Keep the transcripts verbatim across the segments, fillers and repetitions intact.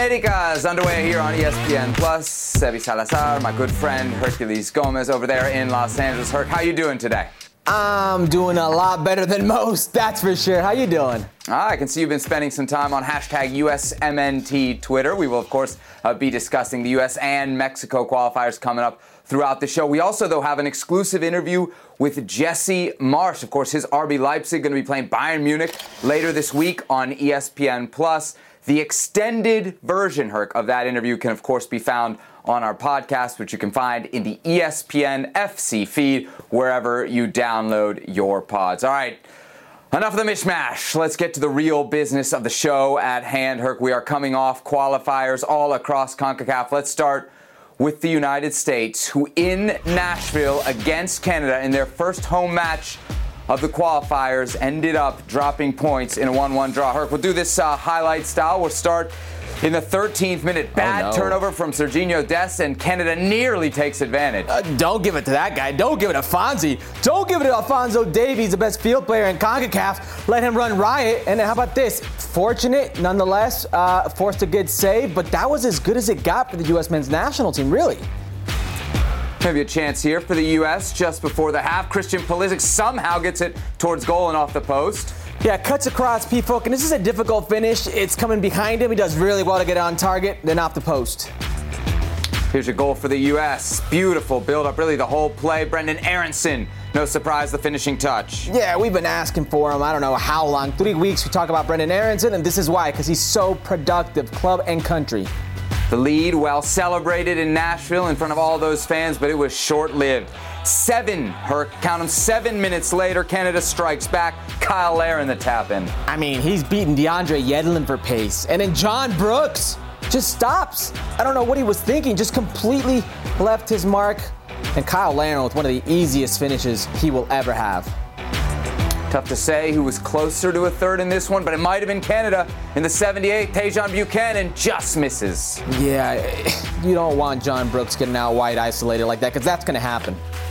America is underway here on E S P N Plus. Sebi Salazar, my good friend Hercules Gomez over there in Los Angeles. Herc, how you doing today? I'm doing a lot better than most, that's for sure. How you doing? Ah, I can see you've been spending some time on hashtag U S M N T Twitter. We will, of course, uh, be discussing the U S and Mexico qualifiers coming up throughout the show. We also, though, have an exclusive interview with Jesse Marsch. Of course, his R B Leipzig going to be playing Bayern Munich later this week on E S P N Plus. The extended version, Herc, of that interview can, of course, be found on our podcast, which you can find in the E S P N F C feed, wherever you download your pods. All right, enough of the mishmash. Let's get to the real business of the show at hand, Herc. We are coming off qualifiers all across CONCACAF. Let's start with the United States, who in Nashville against Canada in their first home match of the qualifiers ended up dropping points in a one one draw. Herc, we'll do this uh, highlight style. We'll start in the thirteenth minute. Bad oh, no. turnover from Serginho Dest, and Canada nearly takes advantage. Uh, don't give it to that guy. Don't give it to Fonzie. Don't give it to Alphonso Davies, the best field player in CONCACAF. Let him run riot. And how about this? Fortunate, nonetheless, uh, forced a good save, but that was as good as it got for the U S men's national team, really. Maybe a chance here for the U S just before the half. Christian Pulisic somehow gets it towards goal and off the post. Yeah, cuts across P-Folk, and this is a difficult finish. It's coming behind him. He does really well to get it on target, then off the post. Here's your goal for the U S. Beautiful build-up, really the whole play. Brenden Aaronson, no surprise, the finishing touch. Yeah, we've been asking for him, I don't know how long. Three weeks we talk about Brenden Aaronson, and this is why, because he's so productive, club and country. The lead, well celebrated in Nashville in front of all those fans, but it was short-lived. Seven, Herc, count them, seven minutes later, Canada strikes back. Kyle Larin the tap-in. I mean, he's beaten DeAndre Yedlin for pace. And then John Brooks just stops. I don't know what he was thinking, just completely left his mark. And Kyle Larin with one of the easiest finishes he will ever have. Tough to say who was closer to a third in this one, but it might have been Canada. In the seventy-eighth, Tajon Buchanan just misses. Yeah, you don't want John Brooks getting out wide isolated like that, because that's going to happen.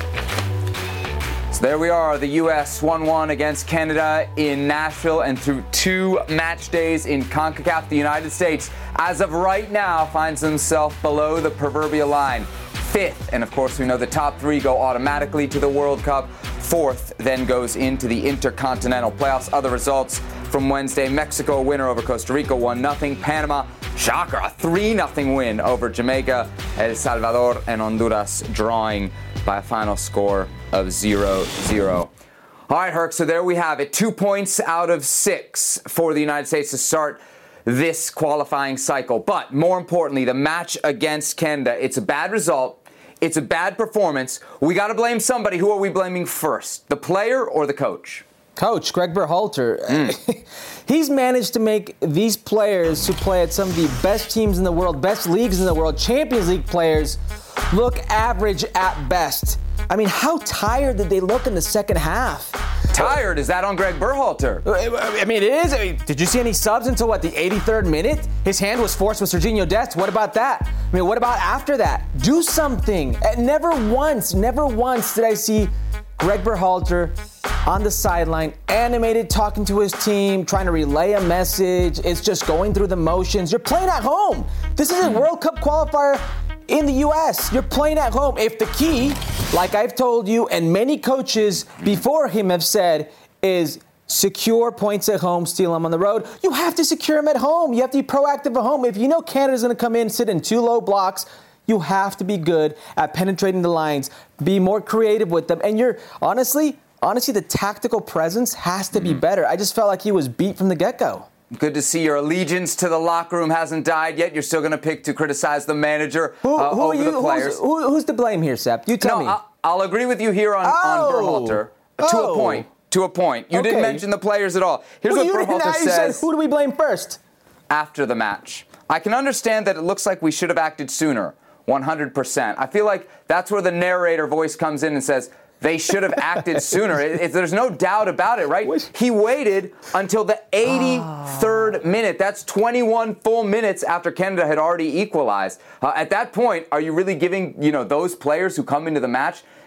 So there we are, the U S one one against Canada in Nashville, and through two match days in CONCACAF, the United States, as of right now, finds himself below the proverbial line. Fifth, and of course we know the top three go automatically to the World Cup. Fourth then goes into the Intercontinental Playoffs. Other results from Wednesday: Mexico, a winner over Costa Rica, one nothing. Panama, shocker, a three nothing win over Jamaica. El Salvador and Honduras drawing by a final score of zero zero. All right, Herc, so there we have it. Two points out of six for the United States to start this qualifying cycle. But more importantly, the match against Canada, it's a bad result. It's a bad performance. We got to blame somebody. Who are we blaming first? The player or the coach? Coach, Greg Berhalter. Mm. He's managed to make these players who play at some of the best teams in the world, best leagues in the world, Champions League players, look average at best. I mean, how tired did they look in the second half? Tired? Is that on Greg Berhalter? I mean, it is. I mean, did you see any subs until, what, the eighty-third minute? His hand was forced with Serginho Dest. What about that? I mean, what about after that? Do something. Never once, never once did I see Greg Berhalter on the sideline, animated, talking to his team, trying to relay a message. It's just going through the motions. You're playing at home. This is a World Cup qualifier in the U S. You're playing at home. If the key, like I've told you and many coaches before him have said, is secure points at home, steal them on the road, you have to secure them at home. You have to be proactive at home. If you know Canada's going to come in, sit in two low blocks, you have to be good at penetrating the lines, be more creative with them. And you're, honestly, honestly, the tactical presence has to be better. I just felt like he was beat from the get-go. Good to see your allegiance to the locker room hasn't died yet. You're still going to pick to criticize the manager who, uh, who over are you, the players. Who's, who, who's to blame here, Sepp? You tell no, me. I'll, I'll agree with you here on, oh. on Berhalter. Oh. To a point. To a point. You okay. didn't mention the players at all. Here's well, what Berhalter says. Said, who do we blame first? After the match. I can understand that it looks like we should have acted sooner. one hundred percent. I feel like that's where the narrator voice comes in and says, they should have acted sooner. It, it, there's no doubt about it, right? He waited until the eighty-third oh. minute. That's twenty-one full minutes after Canada had already equalized. Uh, at that point, are you really giving, you know, those players who come into the match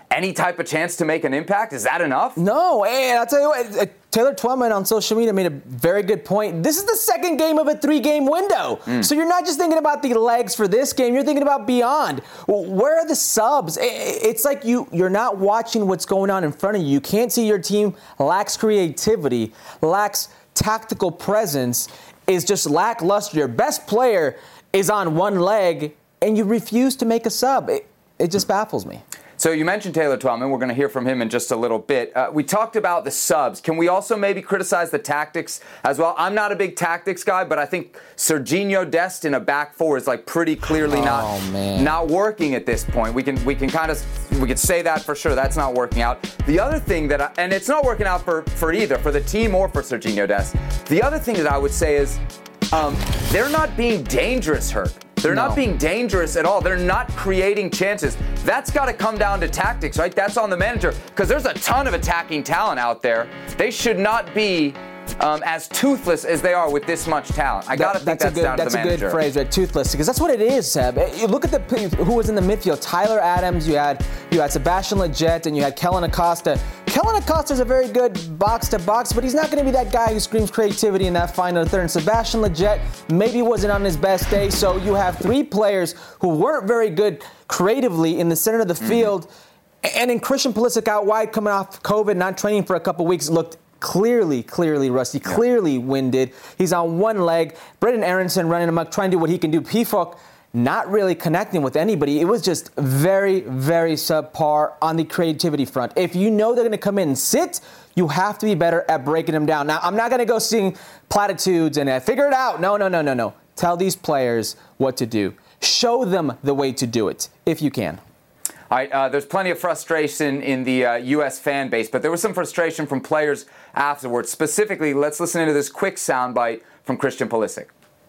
any type of chance to make an impact? Is that enough? No, and I'll tell you what, Taylor Twellman on social media made a very good point. This is the second game of a three-game window. Mm. So you're not just thinking about the legs for this game, you're thinking about beyond. Where are the subs? It's like you, you're not watching what's going on in front of you. You can't see your team lacks creativity, lacks tactical presence, is just lackluster. Your best player is on one leg, and you refuse to make a sub. It, it just baffles me. So you mentioned Taylor Twellman. We're going to hear from him in just a little bit. Uh, we talked about the subs. Can we also maybe criticize the tactics as well? I'm not a big tactics guy, but I think Serginho Dest in a back four is like pretty clearly not oh, man. not working at this point. We can we can kind of we could say that for sure. That's not working out. The other thing that I, and it's not working out for for either for the team or for Serginho Dest. The other thing that I would say is um, they're not being dangerous, Herc. They're no. not being dangerous at all. They're not creating chances. That's got to come down to tactics, right? That's on the manager because there's a ton of attacking talent out there. They should not be um, as toothless as they are with this much talent. I got to think that's, that's good, down that's to the manager. That's a good phrase, right? Toothless, because that's what it is, Seb. You look at the who was in the midfield. Tyler Adams, you had you had Sebastian Lletget, and you had Kellen Acosta. Kellen Acosta is a very good box-to-box, but he's not going to be that guy who screams creativity in that final third. And Sebastian Lletget maybe wasn't on his best day, so you have three players who weren't very good creatively in the center of the mm-hmm. field. And then Christian Pulisic out wide coming off COVID, not training for a couple weeks, looked clearly, clearly rusty, yeah. clearly winded. He's on one leg. Brendan Aronson running amok, trying to do what he can do. Pefok not really connecting with anybody. It was just very, very subpar on the creativity front. If you know they're going to come in and sit, you have to be better at breaking them down. Now, I'm not going to go sing platitudes and uh, figure it out. No, no, no, no, no. Tell these players what to do. Show them the way to do it, if you can. All right, uh, there's plenty of frustration in the uh, U S fan base, but there was some frustration from players afterwards. Specifically, let's listen into this quick soundbite from Christian Pulisic.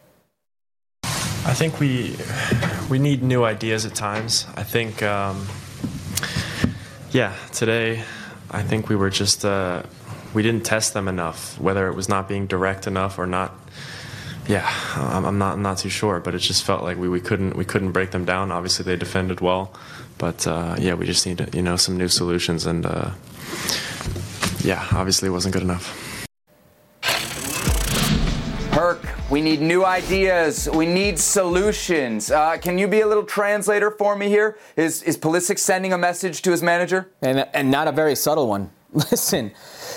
I think we we need new ideas at times. I think, um, yeah, today I think we were just, uh, we didn't test them enough, whether it was not being direct enough or not. Yeah, I'm not I'm not too sure, but it just felt like we, we couldn't we couldn't break them down. Obviously, they defended well, but uh, yeah, we just need you know some new solutions, and uh, yeah, obviously it wasn't good enough. Herc, we need new ideas. We need solutions. Uh, can you be a little translator for me here? Is is Pulisic sending a message to his manager? And and not a very subtle one. Listen,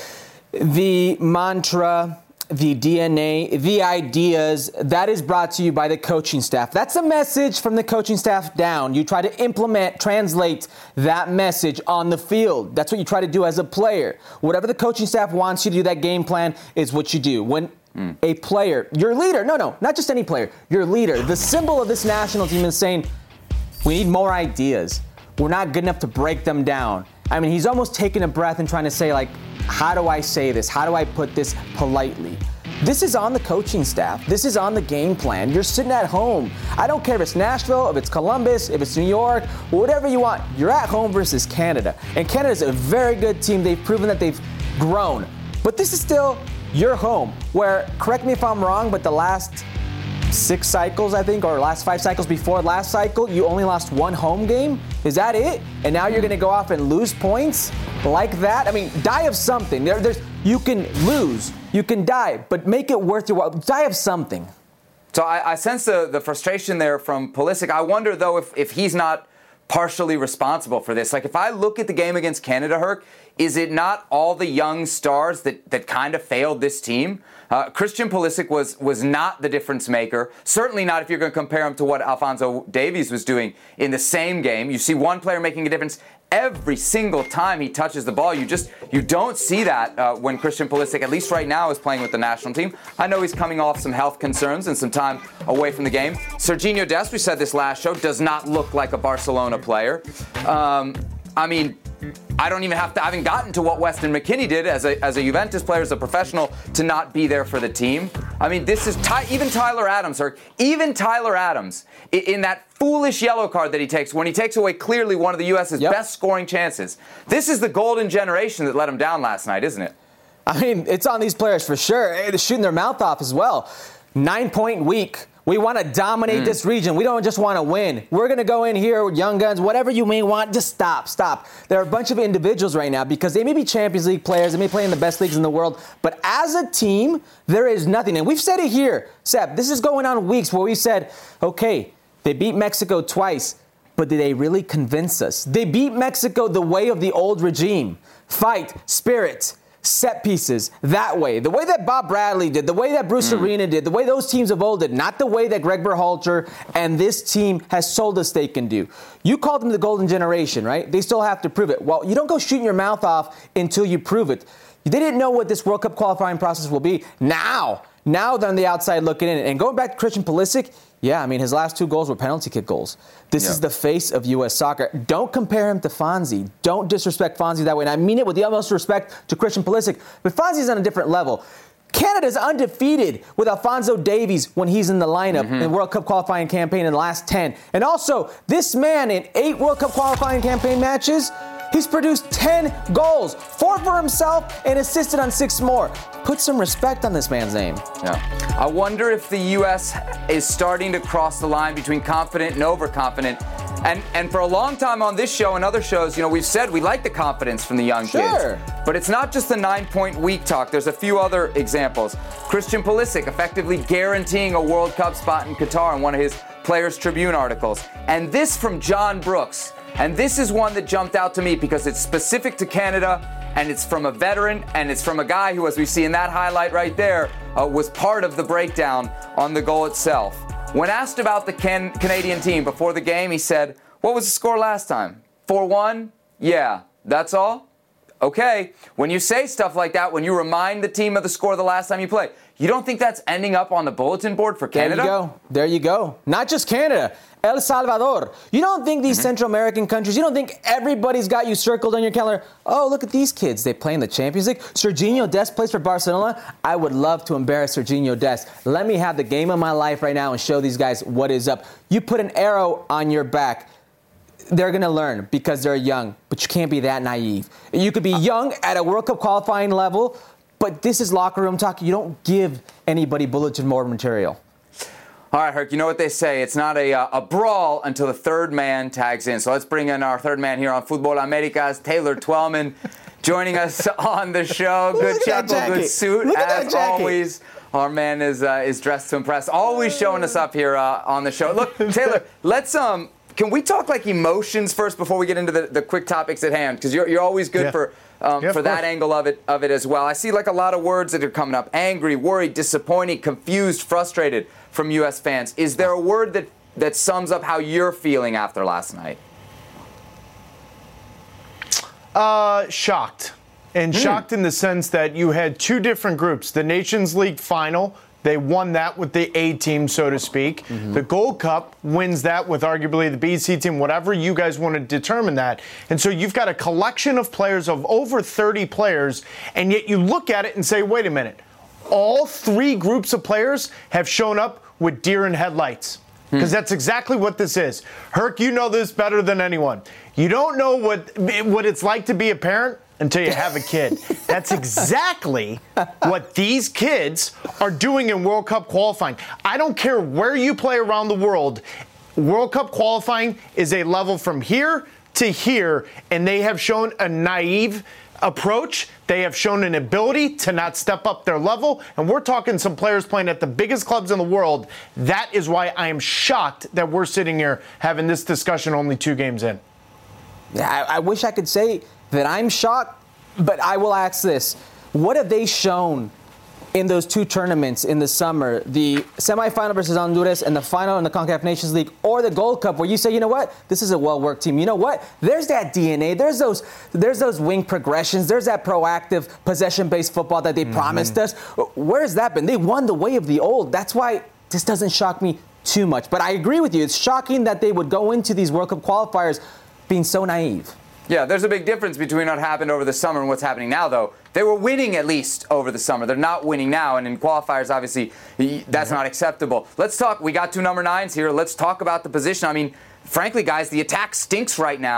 the mantra, the D N A, the ideas, that is brought to you by the coaching staff. That's a message from the coaching staff down. You try to implement, translate that message on the field. That's what you try to do as a player. Whatever the coaching staff wants you to do, that game plan is what you do. When mm. a player, your leader, no, no, not just any player, your leader, the symbol of this national team is saying, we need more ideas. We're not good enough to break them down. I mean, he's almost taking a breath and trying to say, like, how do I say this? How do I put this politely? This is on the coaching staff. This is on the game plan. You're sitting at home. I don't care if it's Nashville, if it's Columbus, if it's New York, whatever you want. You're at home versus Canada. And Canada's a very good team. They've proven that they've grown. But this is still your home, where, correct me if I'm wrong, but the last six cycles, I think, or last five cycles before last cycle, you only lost one home game? Is that it? And now you're going to go off and lose points like that? I mean, die of something. There, there's, you can lose, you can die, but make it worth your while. Die of something. So I, I sense the, the frustration there from Pulisic. I wonder, though, if, if he's not partially responsible for this. Like, if I look at the game against Canada, Herc, is it not all the young stars that, that kind of failed this team? Uh, Christian Pulisic was was not the difference maker. Certainly not if you're going to compare him to what Alphonso Davies was doing in the same game. You see one player making a difference every single time he touches the ball. You just you don't see that uh, when Christian Pulisic, at least right now, is playing with the national team. I know he's coming off some health concerns and some time away from the game. Serginho Dest, we said this last show, does not look like a Barcelona player. Um, I mean, I don't even have to, I haven't gotten to what Weston McKennie did as a as a Juventus player, as a professional, to not be there for the team. I mean, this is, Ty, even Tyler Adams, or even Tyler Adams, in, in that foolish yellow card that he takes, when he takes away clearly one of the U S's yep. best scoring chances. This is the golden generation that let him down last night, isn't it? I mean, it's on these players for sure. They're shooting their mouth off as well. Nine-point week We want to dominate mm. this region. We don't just want to win. We're going to go in here with young guns, whatever you may want. Just stop, stop. There are a bunch of individuals right now because they may be Champions League players. They may play in the best leagues in the world. But as a team, there is nothing. And we've said it here, Seb. This is going on weeks where we said, okay, they beat Mexico twice. But did they really convince us? They beat Mexico the way of the old regime. Fight, spirit, set pieces, that way. The way that Bob Bradley did, the way that Bruce mm. Arena did, the way those teams of old did, not the way that Greg Berhalter and this team has sold us they can do. You called them the golden generation, right? They still have to prove it. Well, you don't go shooting your mouth off until you prove it. They didn't know what this World Cup qualifying process will be. Now, now they're on the outside looking in. And going back to Christian Pulisic, yeah, I mean, his last two goals were penalty kick goals. This yeah. is the face of U S soccer. Don't compare him to Fonzie. Don't disrespect Fonzie that way. And I mean it with the utmost respect to Christian Pulisic. But Fonzie's on a different level. Canada's undefeated with Alphonso Davies when he's in the lineup mm-hmm. in the World Cup qualifying campaign in the last ten. And also, this man in eight World Cup qualifying campaign matches, he's produced ten goals, four for himself and assisted on six more. Put some respect on this man's name. Yeah. I wonder if the U S is starting to cross the line between confident and overconfident. And and for a long time on this show and other shows, you know, we've said we like the confidence from the young sure. kids. But it's not just the nine-point week talk. There's a few other examples. Christian Pulisic effectively guaranteeing a World Cup spot in Qatar in one of his Players Tribune articles. And this from John Brooks. And this is one that jumped out to me because it's specific to Canada, and it's from a veteran, and it's from a guy who, as we see in that highlight right there, uh, was part of the breakdown on the goal itself. When asked about the Can- Canadian team before the game, he said, "What was the score last time? four one? Yeah, that's all? Okay." When you say stuff like that, when you remind the team of the score the last time you play, you don't think that's ending up on the bulletin board for Canada? There you go. There you go. Not just Canada. El Salvador. You don't think these mm-hmm. Central American countries, you don't think everybody's got you circled on your calendar? Oh, look at these kids. They play in the Champions League. Sergiño Dest plays for Barcelona. I would love to embarrass Sergiño Dest. Let me have the game of my life right now and show these guys what is up. You put an arrow on your back. They're going to learn because they're young, but you can't be that naive. You could be young at a World Cup qualifying level, but this is locker room talk. You don't give anybody bulletin board material. All right, Herc, you know what they say. It's not a, uh, a brawl until the third man tags in. So let's bring in our third man here on Futbol Americas, Taylor Twellman, joining us on the show. Good chuckle, good suit, Look as always. Our man is uh, is dressed to impress. Always showing us up here uh, on the show. Look, Taylor, let's um. Can we talk like emotions first before we get into the, the quick topics at hand? Because you're you're always good yeah. for um, yeah, for that angle of it of it as well. I see like a lot of words that are coming up: angry, worried, disappointed, confused, frustrated from U S fans. Is there a word that that sums up how you're feeling after last night? Uh, shocked, and mm. shocked in the sense that you had two different groups: the Nations League final. They won that with the A team, so to speak. Mm-hmm. The Gold Cup wins that with arguably the B C team, whatever you guys want to determine that. And so you've got a collection of players of over thirty players, and yet you look at it and say, wait a minute, all three groups of players have shown up with deer in headlights. Because hmm. that's exactly what this is. Herc, you know this better than anyone. You don't know what what it's like to be a parent until you have a kid. That's exactly what these kids are doing in World Cup qualifying. I don't care where you play around the world. World Cup qualifying is a level from here to here, and they have shown a naive approach. They have shown an ability to not step up their level, and we're talking some players playing at the biggest clubs in the world. That is why I am shocked that we're sitting here having this discussion only two games in. Yeah, I, I wish I could say that I'm shocked, but I will ask this. What have they shown in those two tournaments in the summer, the semifinal versus Honduras and the final in the CONCACAF Nations League, or the Gold Cup, where you say, you know what, this is a well-worked team. You know what, there's that D N A, there's those there's those wing progressions, there's that proactive possession-based football that they mm-hmm. promised us. Where has that been? They won the way of the old. That's why this doesn't shock me too much. But I agree with you. It's shocking that they would go into these World Cup qualifiers being so naive. Yeah, there's a big difference between what happened over the summer and what's happening now, though. They were winning at least over the summer. They're not winning now, and in qualifiers, obviously, that's not acceptable. Let's talk. We got two number nines here. Let's talk about the position. I mean, frankly, guys, the attack stinks right now.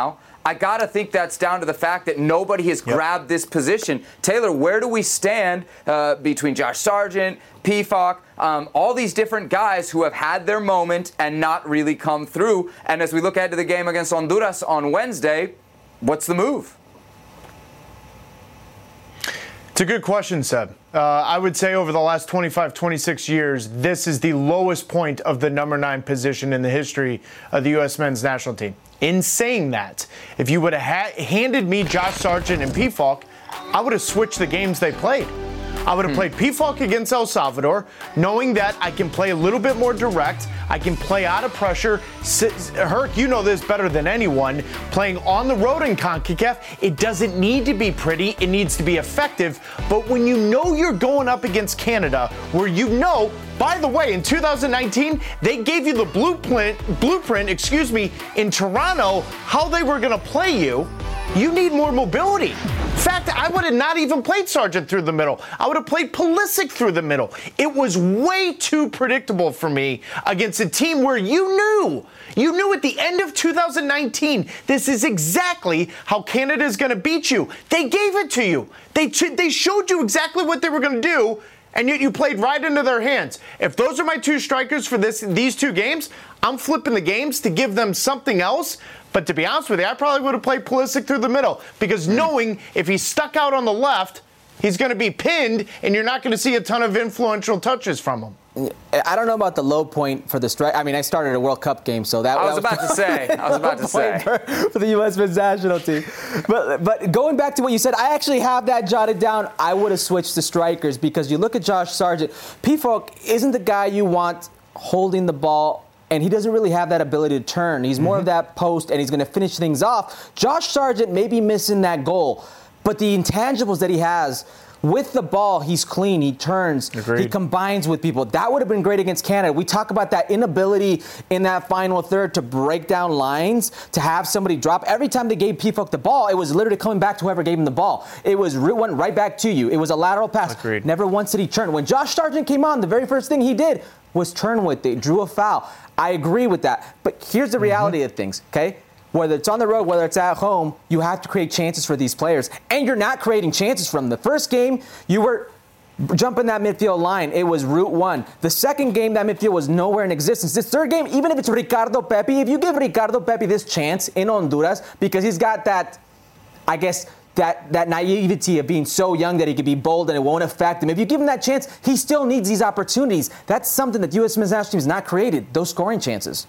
I got to think that's down to the fact that nobody has yep. grabbed this position. Taylor, where do we stand uh, between Josh Sargent, Pefok, um, all these different guys who have had their moment and not really come through? And as we look ahead to the game against Honduras on Wednesday, what's the move? It's a good question, Seb. Uh, I would say over the last twenty-five, twenty-six years, this is the lowest point of the number nine position in the history of the U S men's national team. In saying that, if you would have ha- handed me Josh Sargent and Pefok, I would have switched the games they played. I would have hmm. played Pefok against El Salvador, knowing that I can play a little bit more direct. I can play out of pressure. Herc, you know this better than anyone. Playing on the road in CONCACAF, it doesn't need to be pretty. It needs to be effective. But when you know you're going up against Canada, where you know, by the way, in two thousand nineteen, they gave you the blueprint, blueprint, excuse me, in Toronto, how they were going to play you. You need more mobility. In fact, I would have not even played Sargent through the middle. I would have played Pulisic through the middle. It was way too predictable for me against a team where you knew, you knew at the end of two thousand nineteen, this is exactly how Canada is going to beat you. They gave it to you. They, they showed you exactly what they were going to do, and yet you played right into their hands. If those are my two strikers for this these two games, I'm flipping the games to give them something else. But to be honest with you, I probably would have played Pulisic through the middle, because knowing if he's stuck out on the left, he's going to be pinned, and you're not going to see a ton of influential touches from him. I don't know about the low point for the strike. I mean, I started a World Cup game, so that, I was, that was about to say. I was about to say for, for the U S men's national team. But but going back to what you said, I actually have that jotted down. I would have switched to strikers, because you look at Josh Sargent. Pefok isn't the guy you want holding the ball, and he doesn't really have that ability to turn. He's more mm-hmm. of that post, and he's going to finish things off. Josh Sargent may be missing that goal, but the intangibles that he has. With the ball, he's clean, he turns, Agreed. He combines with people. That would have been great against Canada. We talk about that inability in that final third to break down lines, to have somebody drop. Every time they gave Pefok the ball, it was literally coming back to whoever gave him the ball. It was went right back to you. It was a lateral pass. Agreed. Never once did he turn. When Josh Sargent came on, the very first thing he did was turn with it, drew a foul. I agree with that. But here's the reality mm-hmm. of things, okay? Whether it's on the road, whether it's at home, you have to create chances for these players. And you're not creating chances from them. The first game, you were jumping that midfield line. It was route one. The second game, that midfield was nowhere in existence. This third game, even if it's Ricardo Pepi, if you give Ricardo Pepi this chance in Honduras, because he's got that, I guess, that, that naivety of being so young that he could be bold and it won't affect him. If you give him that chance, he still needs these opportunities. That's something that the U S men's national team has not created, those scoring chances.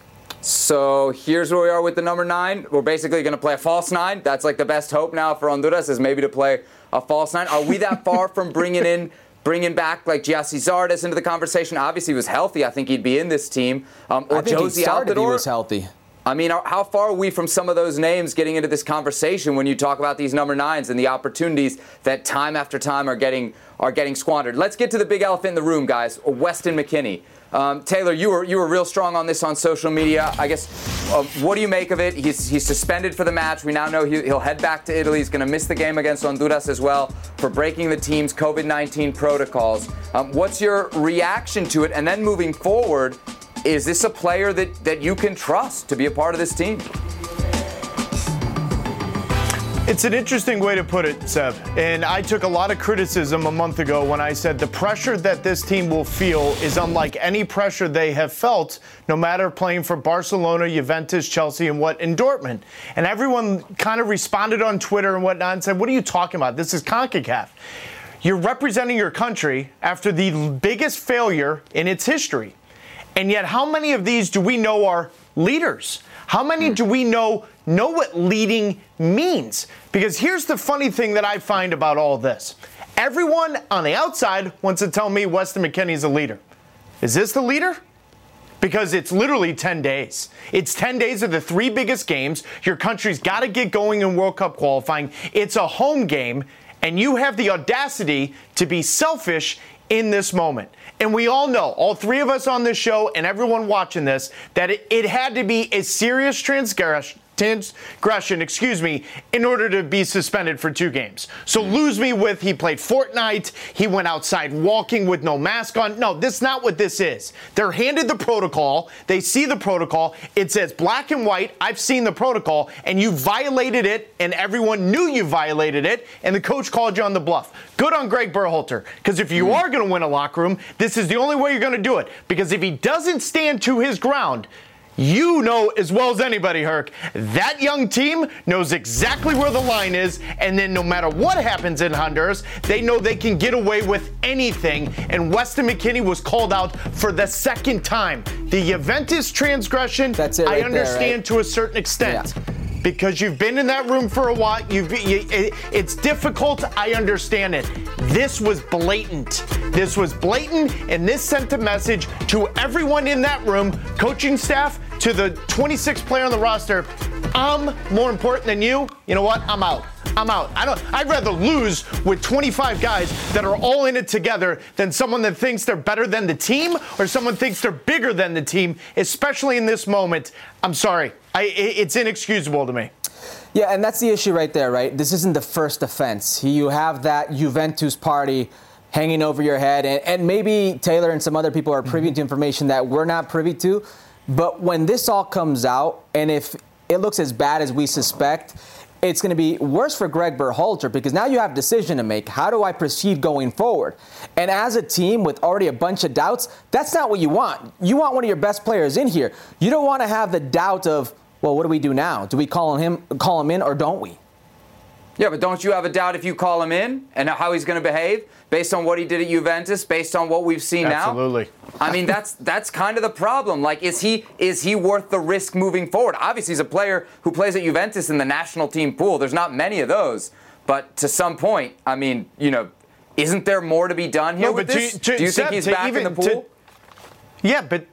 So here's where we are with the number nine. We're basically going to play a false nine. That's like the best hope now for Honduras, is maybe to play a false nine. Are we that far from bringing in, bringing back like Giassi Zardes into the conversation? Obviously, he was healthy. I think he'd be in this team. Um, or I think Josie he started, Altidore. He was healthy. I mean, how far are we from some of those names getting into this conversation when you talk about these number nines and the opportunities that time after time are getting are getting squandered? Let's get to the big elephant in the room, guys. Weston McKennie. Um, Taylor, you were you were real strong on this on social media. I guess, uh, what do you make of it? He's he's suspended for the match. We now know he, he'll head back to Italy. He's going to miss the game against Honduras as well for breaking the team's COVID nineteen protocols. Um, what's your reaction to it? And then moving forward, is this a player that, that you can trust to be a part of this team? It's an interesting way to put it, Seb. And I took a lot of criticism a month ago when I said the pressure that this team will feel is unlike any pressure they have felt, no matter playing for Barcelona, Juventus, Chelsea, and what in Dortmund. And everyone kind of responded on Twitter and whatnot and said, what are you talking about? This is CONCACAF. You're representing your country after the biggest failure in its history. And yet, how many of these do we know are leaders? How many do we know know what leading means? Because here's the funny thing that I find about all this. Everyone on the outside wants to tell me Weston McKennie's a leader. Is this the leader? Because it's literally ten days. It's ten days of the three biggest games. Your country's got to get going in World Cup qualifying. It's a home game, and you have the audacity to be selfish in this moment. And we all know, all three of us on this show and everyone watching this, that it, it had to be a serious transgress- transgression, excuse me, in order to be suspended for two games. So lose me with he played Fortnite, he went outside walking with no mask on. No, this is not what this is. They're handed the protocol. They see the protocol. It says black and white. I've seen the protocol, and you violated it, and everyone knew you violated it, and the coach called you on the bluff. Good on Greg Berhalter, because if you are going to win a locker room, this is the only way you're going to do it. Because if he doesn't stand to his ground, you know as well as anybody, Herc, that young team knows exactly where the line is, and then no matter what happens in Honduras, they know they can get away with anything, and Weston McKennie was called out for the second time. The Juventus transgression, That's it right I understand there, right? to a certain extent. Yeah. Because you've been in that room for a while, you've, you, it, it's difficult, I understand it. This was blatant. This was blatant, and this sent a message to everyone in that room, coaching staff, to the twenty-sixth player on the roster. I'm more important than you. You know what? I'm out. I'm out. I don't. I'd rather lose with twenty-five guys that are all in it together than someone that thinks they're better than the team or someone thinks they're bigger than the team, especially in this moment. I'm sorry. I, it's inexcusable to me. Yeah, and that's the issue right there, right? This isn't the first offense. You have that Juventus party hanging over your head, and, and maybe Taylor and some other people are privy to information that we're not privy to. But when this all comes out, and if it looks as bad as we suspect, it's going to be worse for Greg Berhalter, because now you have a decision to make. How do I proceed going forward? And as a team with already a bunch of doubts, that's not what you want. You want one of your best players in here. You don't want to have the doubt of, well, what do we do now? Do we call him, call him in, or don't we? Yeah, but don't you have a doubt if you call him in and how he's going to behave based on what he did at Juventus, based on what we've seen Absolutely. now? Absolutely. I mean, that's that's kind of the problem. Like, is he is he worth the risk moving forward? Obviously, he's a player who plays at Juventus in the national team pool. There's not many of those. But to some point, I mean, you know, isn't there more to be done here no, with but this? To, to, Do you Seb, think he's to back even, in the pool? To, yeah, but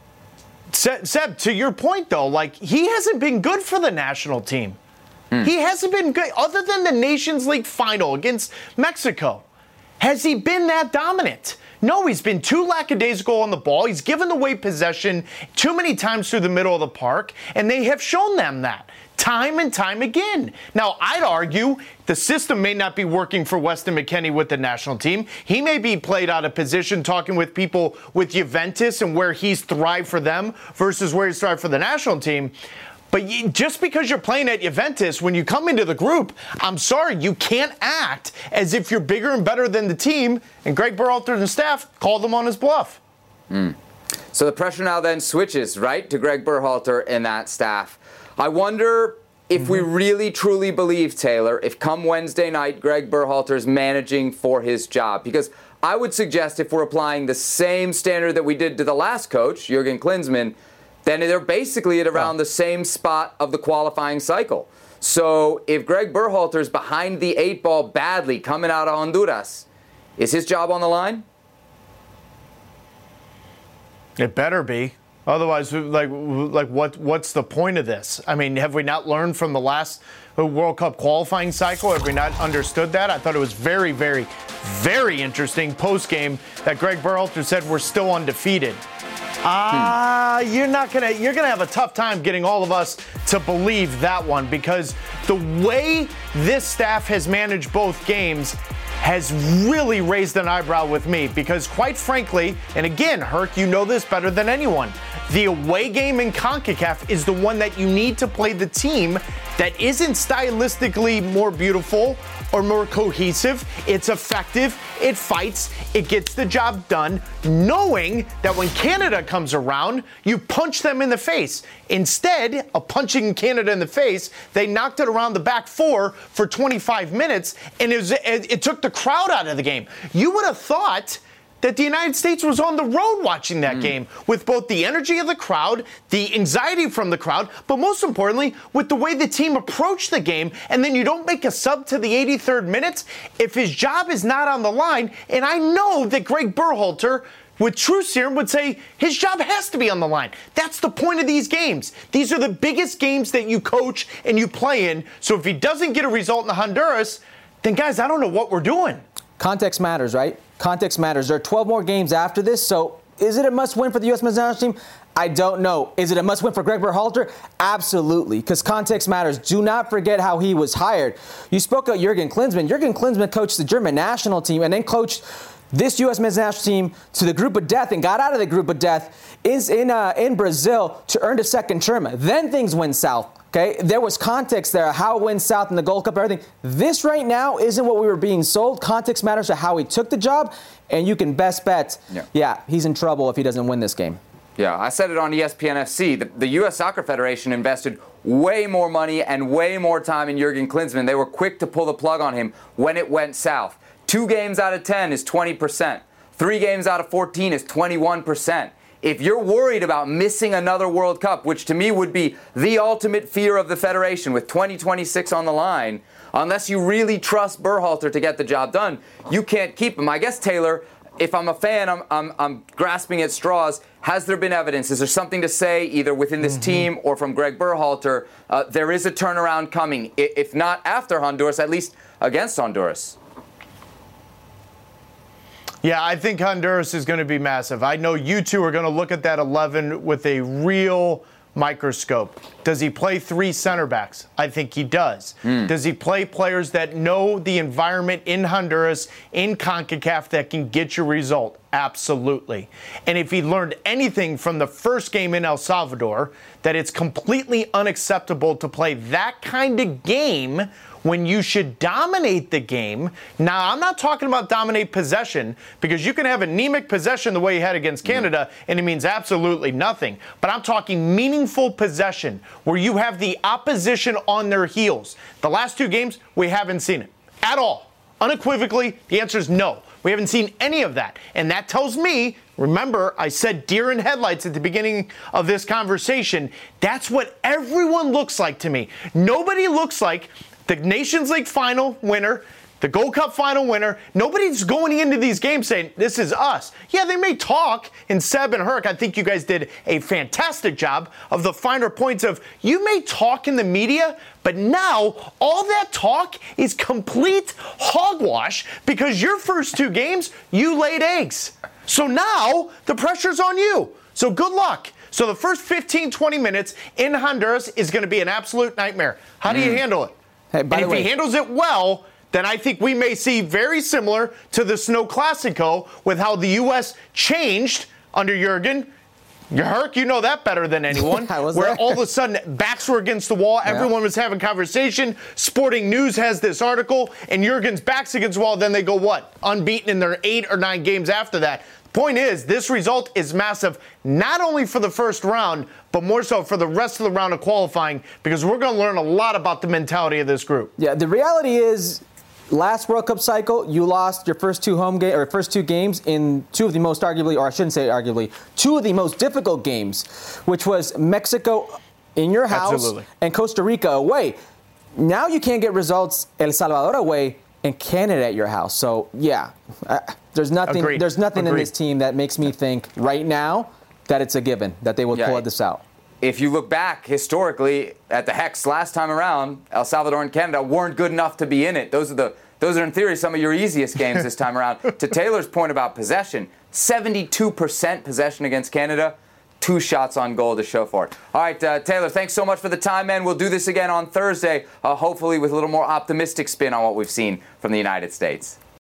Seb, Seb, to your point, though, like, he hasn't been good for the national team. Hmm. He hasn't been good, other than the Nations League final against Mexico. Has he been that dominant? No, he's been too lackadaisical on the ball. He's given away possession too many times through the middle of the park, and they have shown them that time and time again. Now, I'd argue the system may not be working for Weston McKennie with the national team. He may be played out of position talking with people with Juventus and where he's thrived for them versus where he's thrived for the national team. But just because you're playing at Juventus, when you come into the group, I'm sorry, you can't act as if you're bigger and better than the team. And Greg Berhalter and staff called him on his bluff. Mm. So the pressure now then switches, right, to Greg Berhalter and that staff. I wonder if mm-hmm. we really truly believe, Taylor, if come Wednesday night, Greg Berhalter is managing for his job. Because I would suggest if we're applying the same standard that we did to the last coach, Jurgen Klinsmann, then they're basically at around the same spot of the qualifying cycle. So if Greg Berhalter's behind the eight ball badly coming out of Honduras, is his job on the line? It better be. Otherwise, like, like what? What's the point of this? I mean, have we not learned from the last World Cup qualifying cycle? Have we not understood that? I thought it was very, very, very interesting post-game that Greg Berhalter said we're still undefeated. Ah, uh, hmm. you're not gonna you're gonna have a tough time getting all of us to believe that one, because the way this staff has managed both games has really raised an eyebrow with me, because quite frankly, and again, Herc, you know this better than anyone, the away game in CONCACAF is the one that you need to play the team that isn't stylistically more beautiful or more cohesive. It's effective, it fights, it gets the job done, knowing that when Canada comes around, you punch them in the face. Instead of punching Canada in the face, they knocked it around the back four for twenty-five minutes, and it, was, it, it took the crowd out of the game. You would have thought that the United States was on the road watching that mm. game, with both the energy of the crowd, the anxiety from the crowd, but most importantly, with the way the team approached the game. And then you don't make a sub to the eighty-third minute if his job is not on the line. And I know that Greg Berhalter, with true serum, would say his job has to be on the line. That's the point of these games. These are the biggest games that you coach and you play in. So if he doesn't get a result in the Honduras, then guys, I don't know what we're doing. Context matters, right? Context matters. There are twelve more games after this, so is it a must-win for the U S men's national team? I don't know. Is it a must-win for Greg Berhalter? Absolutely, because context matters. Do not forget how he was hired. You spoke of Jurgen Klinsmann. Jurgen Klinsmann coached the German national team and then coached this U S men's national team to the group of death and got out of the group of death is in uh, in Brazil to earn a second term. Then things went south. Okay, there was context there, how it went south in the Gold Cup, everything. This right now isn't what we were being sold. Context matters to how he took the job, and you can best bet, yeah, yeah he's in trouble if he doesn't win this game. Yeah, I said it on E S P N F C. The, the U S Soccer Federation invested way more money and way more time in Jurgen Klinsmann. They were quick to pull the plug on him when it went south. Two games out of ten is twenty percent. Three games out of fourteen is twenty-one percent. If you're worried about missing another World Cup, which to me would be the ultimate fear of the Federation with twenty twenty-six on the line, unless you really trust Berhalter to get the job done, you can't keep him. I guess, Taylor, if I'm a fan, I'm, I'm, I'm grasping at straws. Has there been evidence? Is there something to say either within this mm-hmm. team or from Greg Berhalter? Uh, there is a turnaround coming, if not after Honduras, at least against Honduras. Yeah, I think Honduras is going to be massive. I know you two are going to look at that eleven with a real microscope. Does he play three center backs? I think he does. Mm. Does he play players that know the environment in Honduras, in CONCACAF, that can get you a result? Absolutely. And if he learned anything from the first game in El Salvador, that it's completely unacceptable to play that kind of game when you should dominate the game. Now, I'm not talking about dominate possession, because you can have anemic possession the way you had against Canada, and it means absolutely nothing. But I'm talking meaningful possession, where you have the opposition on their heels. The last two games, we haven't seen it at all. Unequivocally, the answer is no. We haven't seen any of that. And that tells me, remember, I said deer in headlights at the beginning of this conversation. That's what everyone looks like to me. Nobody looks like the Nations League final winner, the Gold Cup final winner. Nobody's going into these games saying, this is us. Yeah, they may talk, and Seb and Herc, I think you guys did a fantastic job of the finer points of, you may talk in the media, but now all that talk is complete hogwash, because your first two games, you laid eggs. So now the pressure's on you. So good luck. So the first fifteen, twenty minutes in Honduras is going to be an absolute nightmare. How do mm. you handle it? Hey, by and the if way, he handles it well, then I think we may see very similar to the Snow Classico with how the U S changed under Jurgen. Herc, you know that better than anyone. Where there. all of a sudden backs were against the wall, yeah. Everyone was having conversation. Sporting News has this article, and Jurgen's back's against the wall. Then they go what? Unbeaten in their eight or nine games after that. Point is, this result is massive, not only for the first round, but more so for the rest of the round of qualifying, because we're going to learn a lot about the mentality of this group. Yeah, the reality is, last World Cup cycle, you lost your first two home game or first two games in two of the most arguably, or I shouldn't say arguably, two of the most difficult games, which was Mexico in your house Absolutely. and Costa Rica away. Now you can't get results El Salvador away and Canada at your house. So yeah, uh, there's nothing. Agreed. There's nothing Agreed. in this team that makes me think right now that it's a given that they will yeah, pull this out. If you look back historically at the Hex last time around, El Salvador and Canada weren't good enough to be in it. Those are the those are in theory some of your easiest games this time around. To Taylor's point about possession, seventy-two percent possession against Canada, two shots on goal to show for it. All right, uh, Taylor, thanks so much for the time, man. We'll do this again on Thursday, uh, hopefully with a little more optimistic spin on what we've seen from the United States.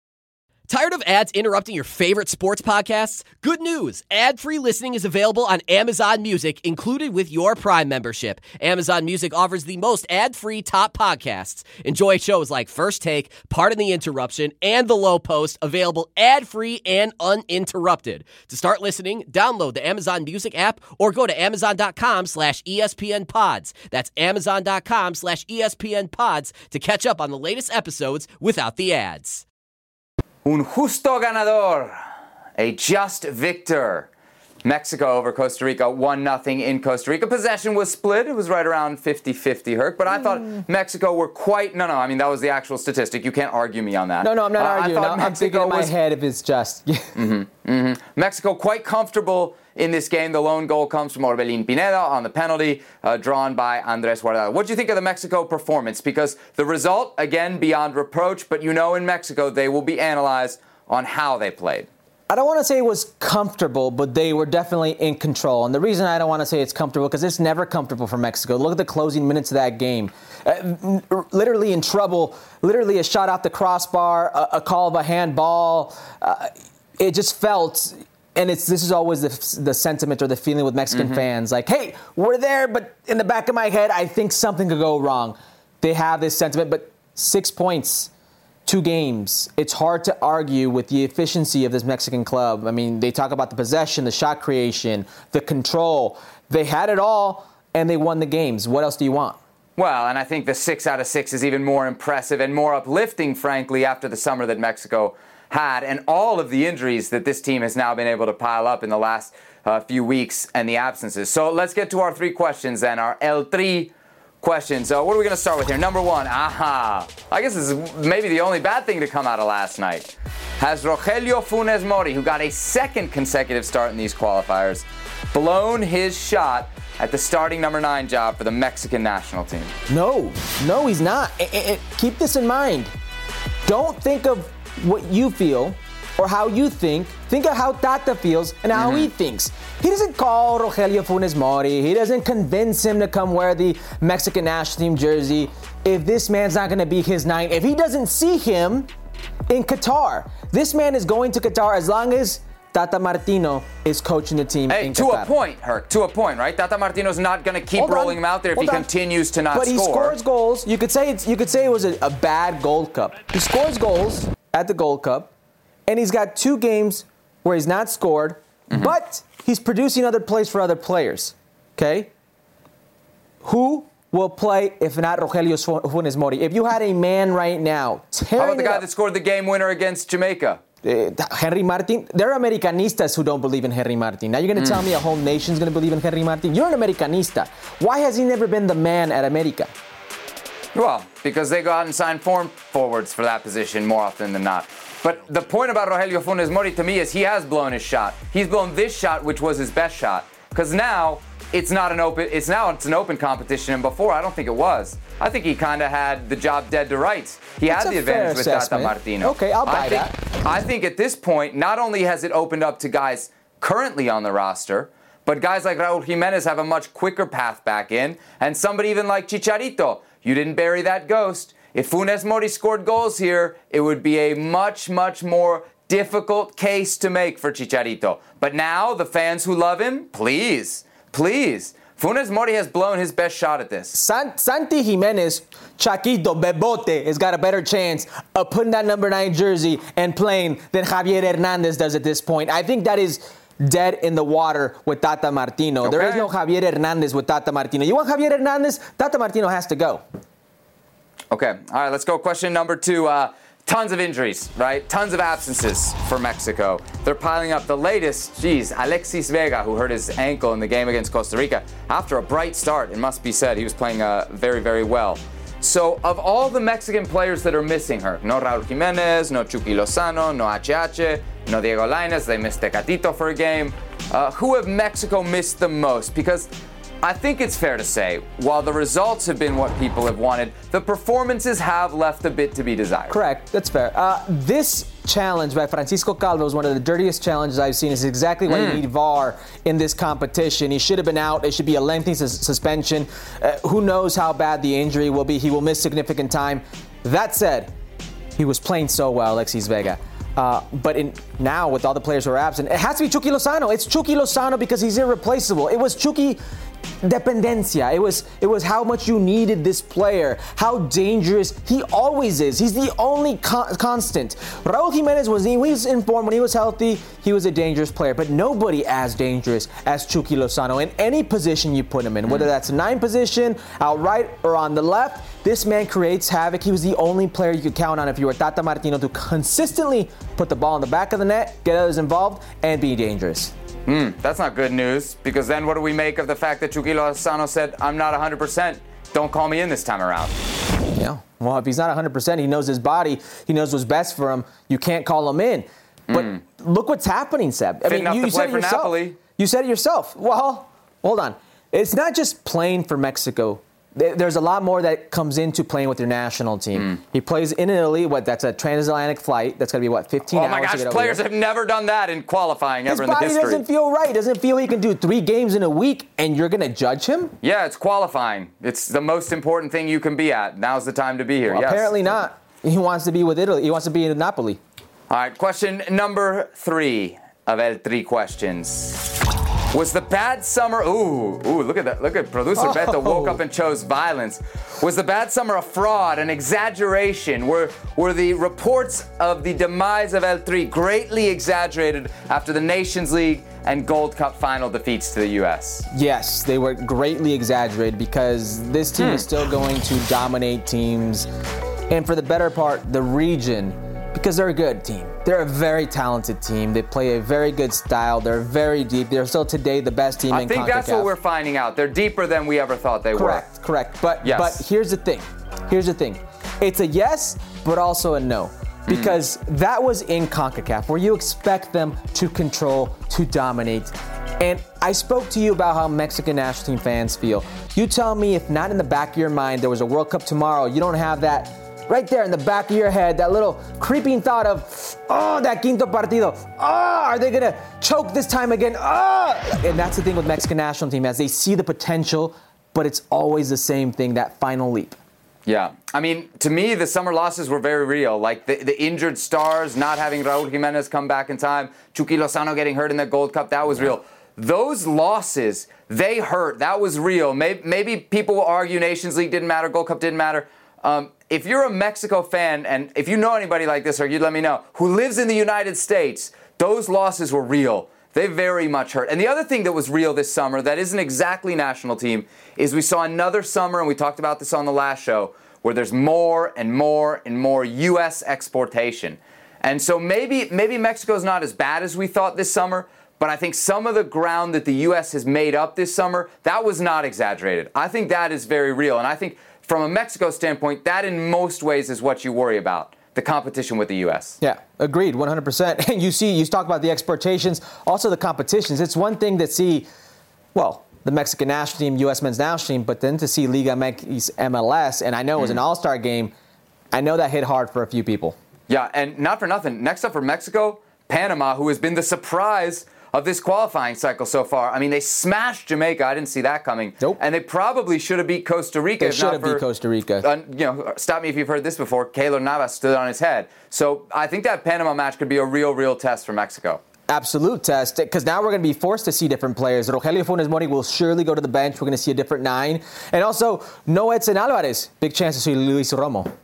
Tired of ads interrupting your favorite sports podcasts? Good news! Ad-free listening is available on Amazon Music, included with your Prime membership. Amazon Music offers the most ad-free top podcasts. Enjoy shows like First Take, Pardon the Interruption, and The Low Post, available ad-free and uninterrupted. To start listening, download the Amazon Music app or go to amazon.com slash ESPN pods. That's amazon.com slash ESPN pods to catch up on the latest episodes without the ads. Un justo ganador, a just victor. Mexico over Costa Rica, one nothing in Costa Rica. Possession was split. It was right around fifty-fifty, Herc. But I mm. thought Mexico were quite... No, no, I mean, that was the actual statistic. You can't argue me on that. No, no, I'm not uh, arguing. I no, I'm thinking in my was, head if it's just... mm-hmm, mm-hmm. Mexico quite comfortable in this game. The lone goal comes from Orbelin Pineda on the penalty uh, drawn by Andres Guardado. What do you think of the Mexico performance? Because the result, again, beyond reproach, but you know in Mexico they will be analyzed on how they played. I don't want to say it was comfortable, but they were definitely in control. And the reason I don't want to say it's comfortable, because it's never comfortable for Mexico. Look at the closing minutes of that game. Uh, literally in trouble, literally a shot off the crossbar, a, a call of a handball. Uh, it just felt, and it's this is always the, the sentiment or the feeling with Mexican mm-hmm. fans, like, hey, we're there, but in the back of my head, I think something could go wrong. They have this sentiment, but six points. Two games. It's hard to argue with the efficiency of this Mexican club. I mean, they talk about the possession, the shot creation, the control. They had it all, and they won the games. What else do you want? Well, and I think the six out of six is even more impressive and more uplifting, frankly, after the summer that Mexico had and all of the injuries that this team has now been able to pile up in the last uh, few weeks and the absences. So let's get to our three questions then, our El Tri questions. So what are we going to start with here? Number one, aha. I guess this is maybe the only bad thing to come out of last night. Has Rogelio Funes Mori, who got a second consecutive start in these qualifiers, blown his shot at the starting number nine job for the Mexican national team? No, no, he's not. It, it, keep this in mind. Don't think of what you feel or how you think. Think of how Tata feels and how mm-hmm. he thinks. He doesn't call Rogelio Funes Mori. He doesn't convince him to come wear the Mexican national team jersey if this man's not going to be his nine. If he doesn't see him in Qatar, this man is going to Qatar as long as Tata Martino is coaching the team hey, in to Qatar. a point, Herc, to a point, right? Tata Martino's not going to keep Hold rolling on. him out there if Hold he on. continues to not but score. But he scores goals. You could say it's you could say it was a, a bad Gold Cup. He scores goals at the Gold Cup, and he's got two games where he's not scored, mm-hmm. but he's producing other plays for other players. Okay? Who will play if not Rogelio Funes Mori? If you had a man right now tearing How about the guy up, that scored the game winner against Jamaica? Uh, Henry Martin. There are Americanistas who don't believe in Henry Martin. Now you're going to mm. tell me a whole nation's going to believe in Henry Martin? You're an Americanista. Why has he never been the man at America? Well, because they go out and sign form forwards for that position more often than not. But the point about Rogelio Funes Mori to me is he has blown his shot. He's blown this shot, which was his best shot. Because now it's not an open. It's now it's an open competition, and before I don't think it was. I think he kind of had the job dead to rights. He That's had the advantage with Tata Martino. Okay, I'll buy I think, that. I think at this point, not only has it opened up to guys currently on the roster, but guys like Raul Jimenez have a much quicker path back in, and somebody even like Chicharito. You didn't bury that ghost. If Funes Mori scored goals here, it would be a much, much more difficult case to make for Chicharito. But now, the fans who love him, please, please. Funes Mori has blown his best shot at this. San- Santi Jimenez, Chaquito, Bebote, has got a better chance of putting that number nine jersey and playing than Javier Hernandez does at this point. I think that is dead in the water with Tata Martino. Okay. There is no Javier Hernandez with Tata Martino. You want Javier Hernandez? Tata Martino has to go. Okay. All right, let's go. Question number two. Uh, tons of injuries, right? Tons of absences for Mexico. They're piling up. The latest, geez, Alexis Vega, who hurt his ankle in the game against Costa Rica. After a bright start, it must be said, he was playing uh, very, very well. So, of all the Mexican players that are missing her, no Raul Jimenez, no Chucky Lozano, no H H, no Diego Lainez, they missed Tecatito for a game. Uh, who have Mexico missed the most? Because I think it's fair to say, while the results have been what people have wanted, the performances have left a bit to be desired. Correct. That's fair. Uh, this challenge by Francisco Calvo is one of the dirtiest challenges I've seen. It's exactly why mm. you need V A R in this competition. He should have been out. It should be a lengthy sus- suspension. Uh, who knows how bad the injury will be. He will miss significant time. That said, he was playing so well, Alexis Vega. Uh, but in, now, with all the players who are absent, it has to be Chucky Lozano. It's Chucky Lozano because he's irreplaceable. It was Chucky dependencia. It was it was how much you needed this player, how dangerous he always is. He's the only con- constant. Raul Jimenez was he was in form when he was healthy. He was a dangerous player, but nobody as dangerous as Chucky Lozano in any position you put him in, whether that's a nine position, out right or on the left. This man creates havoc. He was the only player you could count on if you were Tata Martino to consistently put the ball in the back of the net, get others involved, and be dangerous. Hmm, that's not good news, because then what do we make of the fact that Chucky Lozano said, I'm not one hundred percent, don't call me in this time around? Yeah, well, if he's not one hundred percent, he knows his body, he knows what's best for him, you can't call him in. But mm. look what's happening, Seb. I Fit mean, enough you, to you play said it for yourself. Napoli. You said it yourself. Well, hold on. It's not just playing for Mexico there's a lot more that comes into playing with your national team. Mm. He plays in Italy. What? That's a transatlantic flight. That's going to be, what, fifteen hours? Oh, my gosh. To get Players over have never done that in qualifying His ever in the history. His body doesn't feel right. Doesn't feel he can do three games in a week, and you're going to judge him? Yeah, it's qualifying. It's the most important thing you can be at. Now's the time to be here. Well, yes. Apparently not. He wants to be with Italy. He wants to be in Napoli. All right, question number three of El Three Questions. Was the bad summer, ooh, ooh, look at that, look at producer oh. Beto woke up and chose violence. Was the bad summer a fraud, an exaggeration? Were, were the reports of the demise of El Three greatly exaggerated after the Nations League and Gold Cup final defeats to the U S? Yes, they were greatly exaggerated because this team hmm. is still going to dominate teams. And for the better part, the region, because they're a good team. They're a very talented team. They play a very good style. They're very deep. They're still today the best team I in CONCACAF. I think that's what we're finding out. They're deeper than we ever thought they correct, were. Correct, correct. But, yes. but here's the thing. Here's the thing. It's a yes, but also a no. Because mm. that was in CONCACAF, where you expect them to control, to dominate. And I spoke to you about how Mexican national team fans feel. You tell me if not in the back of your mind there was a World Cup tomorrow, you don't have that right there in the back of your head, that little creeping thought of, oh, that quinto partido. Oh, are they going to choke this time again? Oh! And that's the thing with Mexican national team, as they see the potential, but it's always the same thing, that final leap. Yeah. I mean, to me, the summer losses were very real. Like the, the injured stars, not having Raul Jimenez come back in time, Chucky Lozano getting hurt in the Gold Cup, that was real. Those losses, they hurt. That was real. Maybe, maybe people will argue Nations League didn't matter, Gold Cup didn't matter. Um, if you're a Mexico fan, and if you know anybody like this, or you'd let me know, who lives in the United States, those losses were real. They very much hurt. And the other thing that was real this summer that isn't exactly national team is we saw another summer, and we talked about this on the last show, where there's more and more and more U S exportation. And so maybe maybe Mexico's not as bad as we thought this summer, but I think some of the ground that the U S has made up this summer, that was not exaggerated. I think that is very real. And I think from a Mexico standpoint, that in most ways is what you worry about, the competition with the U S. Yeah, agreed, one hundred percent. And you see, you talk about the exportations, also the competitions. It's one thing to see, well, the Mexican national team, U S men's national team, but then to see Liga M X M L S, and I know it was an all-star game, I know that hit hard for a few people. Yeah, and not for nothing. Next up for Mexico, Panama, who has been the surprise of this qualifying cycle so far. I mean, they smashed Jamaica. I didn't see that coming. Nope. And they probably should have beat Costa Rica. They should have beat Costa Rica. Uh, you know, stop me if you've heard this before. Keylor Navas stood on his head. So I think that Panama match could be a real, real test for Mexico. Absolute test, because now we're going to be forced to see different players. Rogelio Funes Mori will surely go to the bench. We're going to see a different nine. And also, no Edson Alvarez. Big chance to see Luis Romo.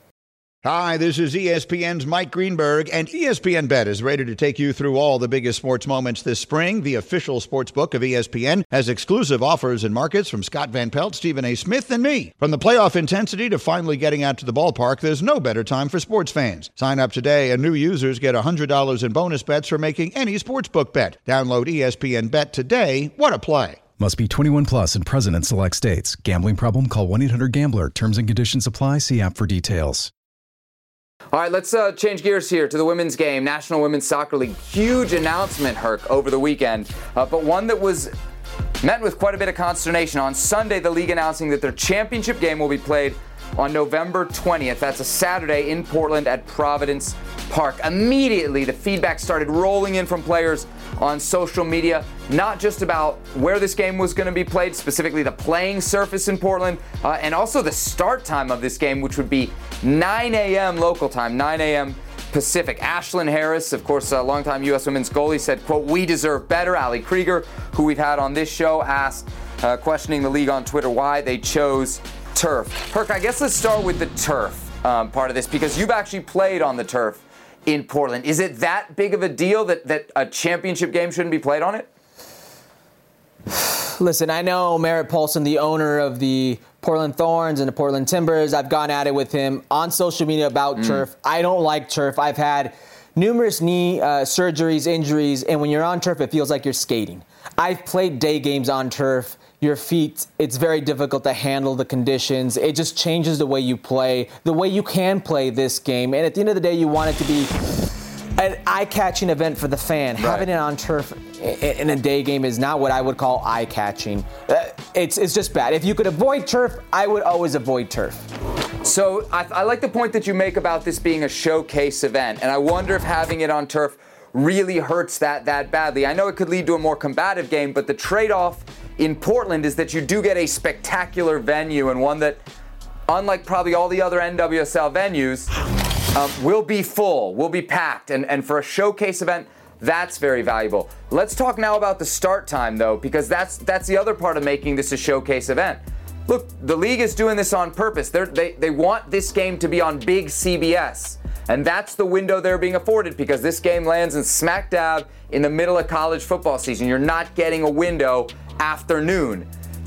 Hi, this is E S P N's Mike Greenberg, and E S P N Bet is ready to take you through all the biggest sports moments this spring. The official sports book of E S P N has exclusive offers and markets from Scott Van Pelt, Stephen A. Smith, and me. From the playoff intensity to finally getting out to the ballpark, there's no better time for sports fans. Sign up today, and new users get one hundred dollars in bonus bets for making any sportsbook bet. Download E S P N Bet today. What a play. Must be twenty-one plus and present in select states. Gambling problem? Call one eight hundred gambler. Terms and conditions apply. See app for details. All right, let's uh, change gears here to the women's game. National Women's Soccer League. Huge announcement, Herc, over the weekend, uh, but one that was met with quite a bit of consternation. On Sunday, the league announcing that their championship game will be played on November twentieth. That's a Saturday in Portland at Providence Park. Immediately, the feedback started rolling in from players on social media, not just about where this game was going to be played, specifically the playing surface in Portland, uh, and also the start time of this game, which would be nine a.m. local time, nine a.m. Pacific. Ashlyn Harris, of course, a longtime U S women's goalie, said, quote, "We deserve better." Ali Krieger, who we've had on this show, asked, uh, questioning the league on Twitter, why they chose turf. Herc, I guess let's start with the turf um, part of this, because you've actually played on the turf in Portland. Is it that big of a deal that, that a championship game shouldn't be played on it? Listen, I know Merritt Paulson, the owner of the Portland Thorns and the Portland Timbers. I've gone at it with him on social media about mm. turf. I don't like turf. I've had numerous knee uh, surgeries, injuries, and when you're on turf, it feels like you're skating. I've played day games on turf. Your feet, it's very difficult to handle the conditions. It just changes the way you play, the way you can play this game. And at the end of the day, you want it to be an eye-catching event for the fan. Right. Having it on turf, in a day game is not what I would call eye-catching. Uh, it's it's just bad. If you could avoid turf, I would always avoid turf. So I, I like the point that you make about this being a showcase event, and I wonder if having it on turf really hurts that that badly. I know it could lead to a more combative game, but the trade-off in Portland is that you do get a spectacular venue, and one that, unlike probably all the other N W S L venues, um, will be full, will be packed, and, and for a showcase event, that's very valuable. Let's talk now about the start time, though, because that's that's the other part of making this a showcase event. Look, the league is doing this on purpose. They're, they they want this game to be on big C B S, and that's the window they're being afforded because this game lands in smack dab in the middle of college football season. You're not getting a window after noon.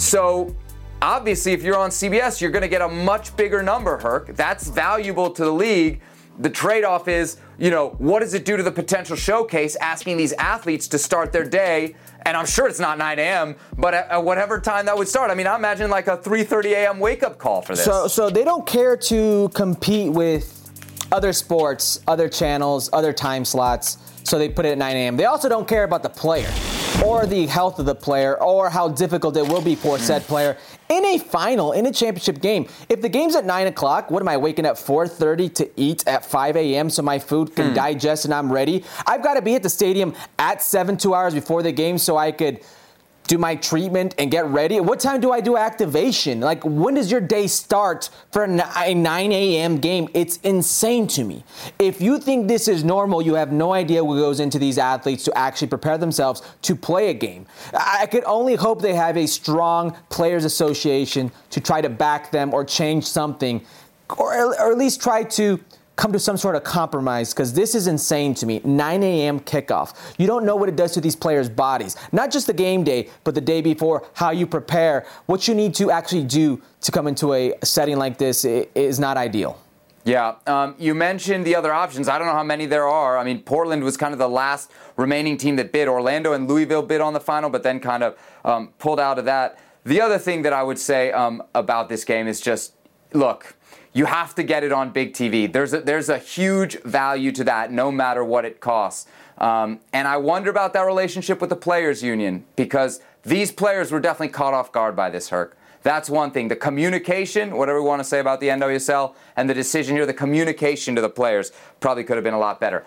So obviously, if you're on C B S, you're going to get a much bigger number, Herc. That's valuable to the league. The trade-off is, you know, what does it do to the potential showcase asking these athletes to start their day? And I'm sure it's not nine a.m., but at, at whatever time that would start. I mean, I imagine like a three thirty a.m. wake-up call for this. So, so they don't care to compete with other sports, other channels, other time slots, so they put it at nine a.m. They also don't care about the player or the health of the player or how difficult it will be for said player in a final, in a championship game. If the game's at nine o'clock, what am I waking up four thirty to eat at five a.m. so my food can mm. digest and I'm ready? I've got to be at the stadium at seven, two hours before the game so I could do my treatment and get ready. What time do I do activation? Like, when does your day start for a nine a.m. game? It's insane to me. If you think this is normal, you have no idea what goes into these athletes to actually prepare themselves to play a game. I could only hope they have a strong players association to try to back them or change something, or, or at least try to come to some sort of compromise, because this is insane to me. nine a.m. kickoff. You don't know what it does to these players' bodies. Not just the game day, but the day before, how you prepare. What you need to actually do to come into a setting like this is not ideal. Yeah, um, you mentioned the other options. I don't know how many there are. I mean, Portland was kind of the last remaining team that bid. Orlando and Louisville bid on the final, but then kind of um, pulled out of that. The other thing that I would say um, about this game is just, look, you have to get it on big T V. There's a, there's a huge value to that, no matter what it costs. Um, and I wonder about that relationship with the players' union, because these players were definitely caught off guard by this, Herc. That's one thing. The communication, whatever we want to say about the N W S L, and the decision here, the communication to the players probably could have been a lot better.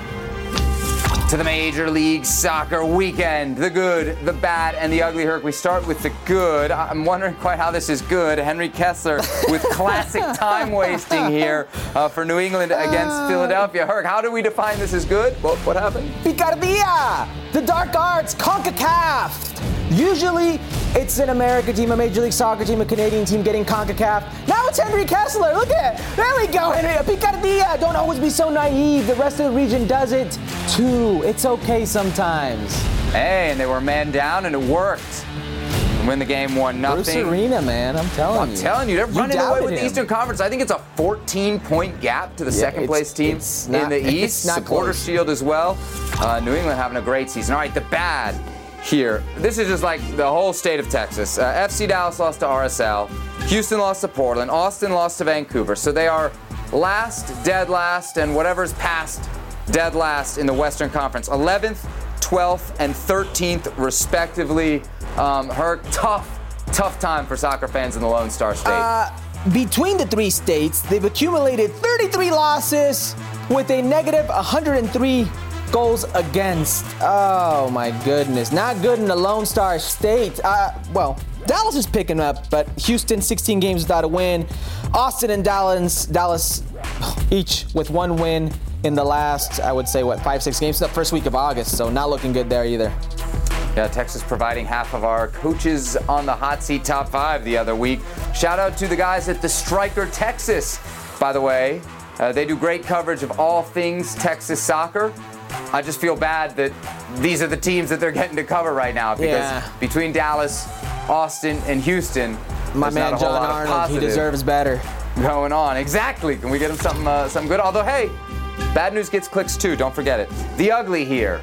To the Major League Soccer weekend, the good, the bad, and the ugly, Herc. We start with the good. I'm wondering quite how this is good. Henry Kessler with classic time wasting here uh, for New England against Philadelphia. Herc, how do we define this as good? What, what happened? Picardía! The Dark Arts, CONCACAF! Usually, it's an American team, a Major League Soccer team, a Canadian team getting CONCACAF. Now it's Henry Kessler. Look at it. There we go, Henry. Picardía. Don't always be so naive. The rest of the region does it too. It's okay sometimes. Hey, and they were man down, and it worked. Win the game one nothing. Bruce Arena, man. I'm telling I'm you. I'm telling you, they're you running away with him. the Eastern Conference. I think it's a fourteen-point gap to the yeah, second-place team not, in the East. Supporter close. Shield as well. Uh, New England having a great season. All right, the bad here. This is just like the whole state of Texas. Uh, F C Dallas lost to R S L. Houston lost to Portland. Austin lost to Vancouver. So they are last, dead last, and whatever's past, dead last in the Western Conference. eleventh, twelfth, and thirteenth, respectively. Um, Herc, tough. Tough time for soccer fans in the Lone Star State. Uh, between the three states, they've accumulated thirty-three losses with a negative one hundred three goals against. Oh, my goodness. Not good in the Lone Star State. Uh, well, Dallas is picking up, but Houston, sixteen games without a win. Austin and Dallas, Dallas each with one win in the last, I would say, what, five, six games? The first week of August, so not looking good there either. Yeah, Texas providing half of our coaches on the hot seat top five the other week. Shout out to the guys at the Striker Texas, by the way. Uh, they do great coverage of all things Texas soccer. I just feel bad that these are the teams that they're getting to cover right now, because yeah. between Dallas, Austin, and Houston, my man not a whole John lot of Arnold, he deserves better. Going on. Exactly. Can we get him something, uh, something good? Although, hey, bad news gets clicks too. Don't forget it. The ugly here.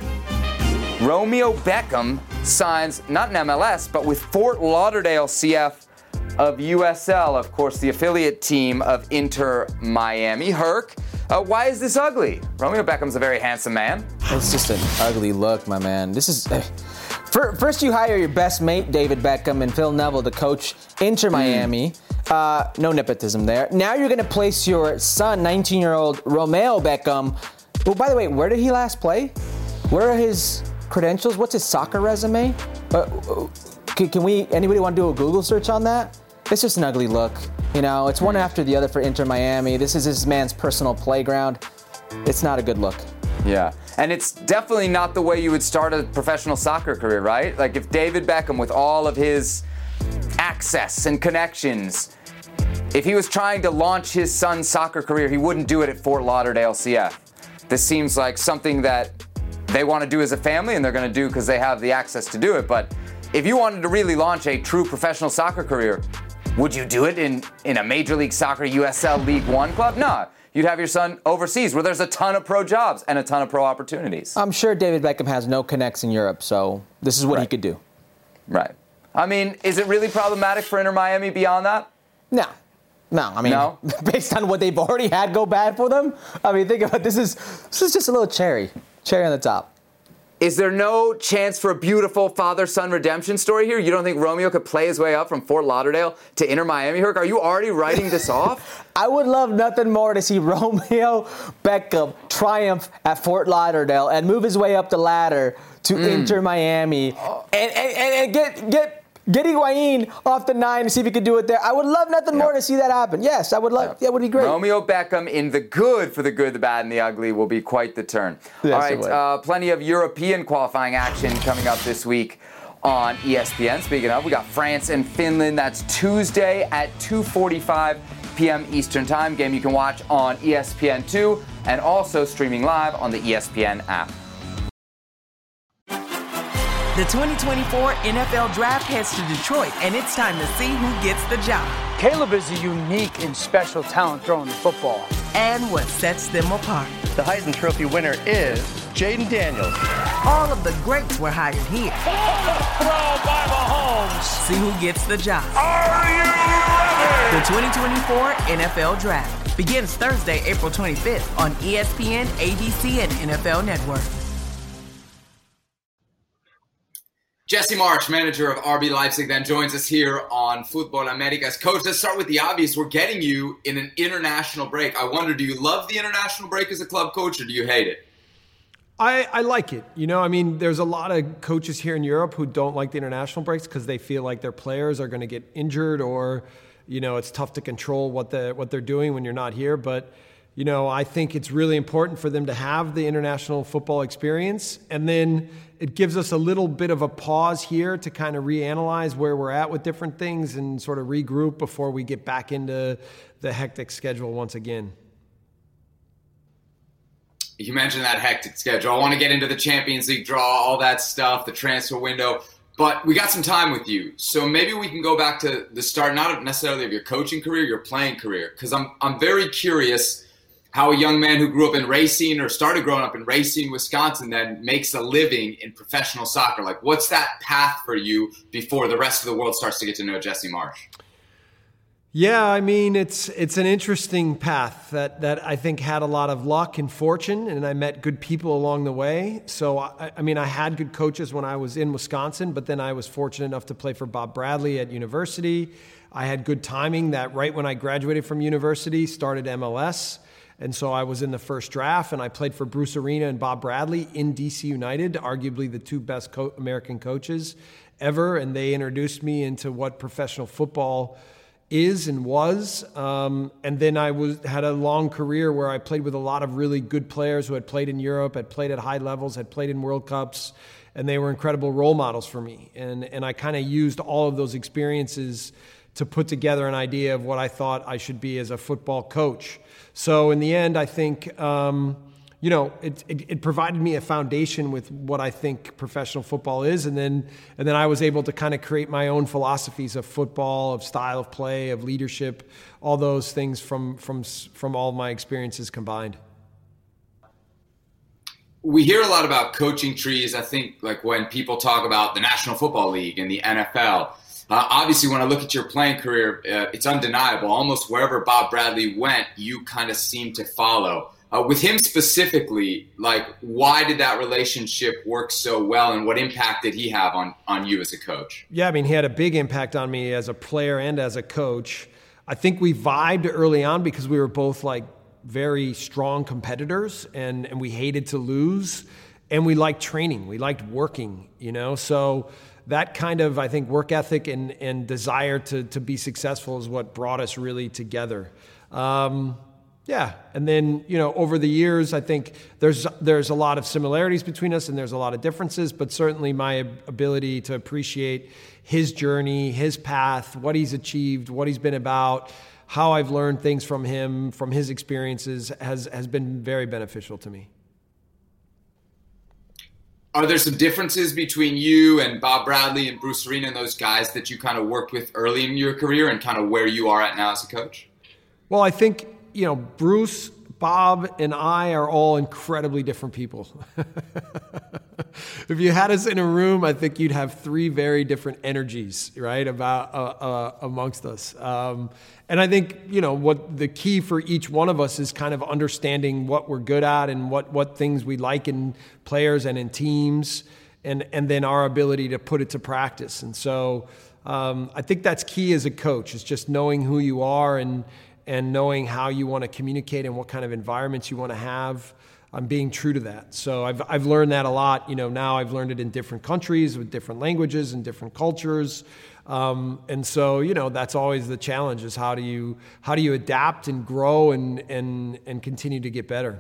Romeo Beckham signs, not in M L S, but with Fort Lauderdale C F of U S L, of course, the affiliate team of Inter Miami. Herc, uh, why is this ugly? Romeo Beckham's a very handsome man. It's just an ugly look, my man. This is... Uh, first you hire your best mate, David Beckham, and Phil Neville to coach Inter Miami. Mm. Uh, no nepotism there. Now you're going to place your son, nineteen-year-old Romeo Beckham. Oh, by the way, where did he last play? Where are his credentials? What's his soccer resume? Uh, can, can we... Anybody want to do a Google search on that? It's just an ugly look. You know, it's one after the other for Inter Miami. This is this man's personal playground. It's not a good look. Yeah, and it's definitely not the way you would start a professional soccer career, right? Like if David Beckham, with all of his access and connections, if he was trying to launch his son's soccer career, he wouldn't do it at Fort Lauderdale C F. This seems like something that they want to do as a family, and they're going to do because they have the access to do it. But if you wanted to really launch a true professional soccer career, would you do it in, in a Major League Soccer U S L League One club? No. You'd have your son overseas where there's a ton of pro jobs and a ton of pro opportunities. I'm sure David Beckham has no connects in Europe, so this is what right. he could do. Right. I mean, is it really problematic for Inter Miami beyond that? No. No, I mean, no? based on what they've already had go bad for them, I mean, think about this is this is just a little cherry, cherry on the top. Is there no chance for a beautiful father-son redemption story here? You don't think Romeo could play his way up from Fort Lauderdale to Inter Miami, Herc? Are you already writing this off? I would love nothing more to see Romeo Beckham triumph at Fort Lauderdale and move his way up the ladder to mm. Inter Miami and, and, and get get get Higuain off the nine and see if he could do it there. I would love nothing yep. more to see that happen. Yes, I would love. Yep. That would be great. Romeo Beckham in the good for the good, the bad, and the ugly will be quite the turn. Yes, all right, uh, plenty of European qualifying action coming up this week on E S P N. Speaking of, we got France and Finland. That's Tuesday at two forty-five p.m. Eastern Time. Game you can watch on E S P N two and also streaming live on the E S P N app. The twenty twenty-four N F L Draft heads to Detroit, and it's time to see who gets the job. Caleb is a unique and special talent throwing the football. And what sets them apart. The Heisman Trophy winner is Jaden Daniels. All of the greats were hired here. Throw by Mahomes. See who gets the job. Are you ready? The twenty twenty-four N F L Draft begins Thursday, April twenty-fifth on E S P N, A B C, and N F L Network. Jesse Marsch, manager of R B Leipzig, then joins us here on Football Americas. Coach, let's start with the obvious. We're getting you in an international break. I wonder, do you love the international break as a club coach, or do you hate it? I, I like it. You know, I mean, there's a lot of coaches here in Europe who don't like the international breaks because they feel like their players are going to get injured, or, you know, it's tough to control what the what they're doing when you're not here. But, you know, I think it's really important for them to have the international football experience, and then it gives us a little bit of a pause here to kind of reanalyze where we're at with different things and sort of regroup before we get back into the hectic schedule once again. You mentioned that hectic schedule. I want to get into the Champions League draw, all that stuff, the transfer window, but we got some time with you. So maybe we can go back to the start, not necessarily of your coaching career, your playing career, because I'm I'm very curious how a young man who grew up in Racine or started growing up in Racine, Wisconsin, then makes a living in professional soccer. Like, what's that path for you before the rest of the world starts to get to know Jesse Marsch? Yeah, I mean, it's it's an interesting path that, that I think had a lot of luck and fortune, and I met good people along the way. So, I, I mean, I had good coaches when I was in Wisconsin, but then I was fortunate enough to play for Bob Bradley at university. I had good timing that right when I graduated from university, started M L S. And so I was in the first draft, and I played for Bruce Arena and Bob Bradley in D C United, arguably the two best co- American coaches ever. And they introduced me into what professional football is and was. Um, and then I was had a long career where I played with a lot of really good players who had played in Europe, had played at high levels, had played in World Cups, and they were incredible role models for me. And, and I kind of used all of those experiences to put together an idea of what I thought I should be as a football coach. So in the end, I think, um, you know, it, it, it provided me a foundation with what I think professional football is. And then and then I was able to kind of create my own philosophies of football, of style of play, of leadership, all those things from from from all my experiences combined. We hear a lot about coaching trees. I think like when people talk about the National Football League and the N F L, Uh, obviously, when I look at your playing career, uh, it's undeniable. Almost wherever Bob Bradley went, you kind of seem to follow. Uh, with him specifically, like, why did that relationship work so well, and what impact did he have on, on you as a coach? Yeah, I mean, he had a big impact on me as a player and as a coach. I think we vibed early on because we were both like very strong competitors, and, and we hated to lose, and we liked training. We liked working, you know? So that kind of, I think, work ethic and, and desire to, to be successful is what brought us really together. Um, Yeah, and then, you know, over the years, I think there's there's a lot of similarities between us and there's a lot of differences, but certainly my ability to appreciate his journey, his path, what he's achieved, what he's been about, how I've learned things from him, from his experiences, has has been very beneficial to me. Are there some differences between you and Bob Bradley and Bruce Arena and those guys that you kind of worked with early in your career and kind of where you are at now as a coach? Well, I think, you know, Bruce, Bob, and I are all incredibly different people. If you had us in a room, I think you'd have three very different energies, right, about uh, uh, amongst us. Um, and I think, you know, what the key for each one of us is kind of understanding what we're good at and what, what things we like in players and in teams, and, and then our ability to put it to practice. And so um, I think that's key as a coach, is just knowing who you are and and knowing how you want to communicate and what kind of environments you want to have. I'm being true to that. So I've I've learned that a lot. You know, now I've learned it in different countries with different languages and different cultures. Um, and so, you know, that's always the challenge, is how do you how do you adapt and grow and and and continue to get better?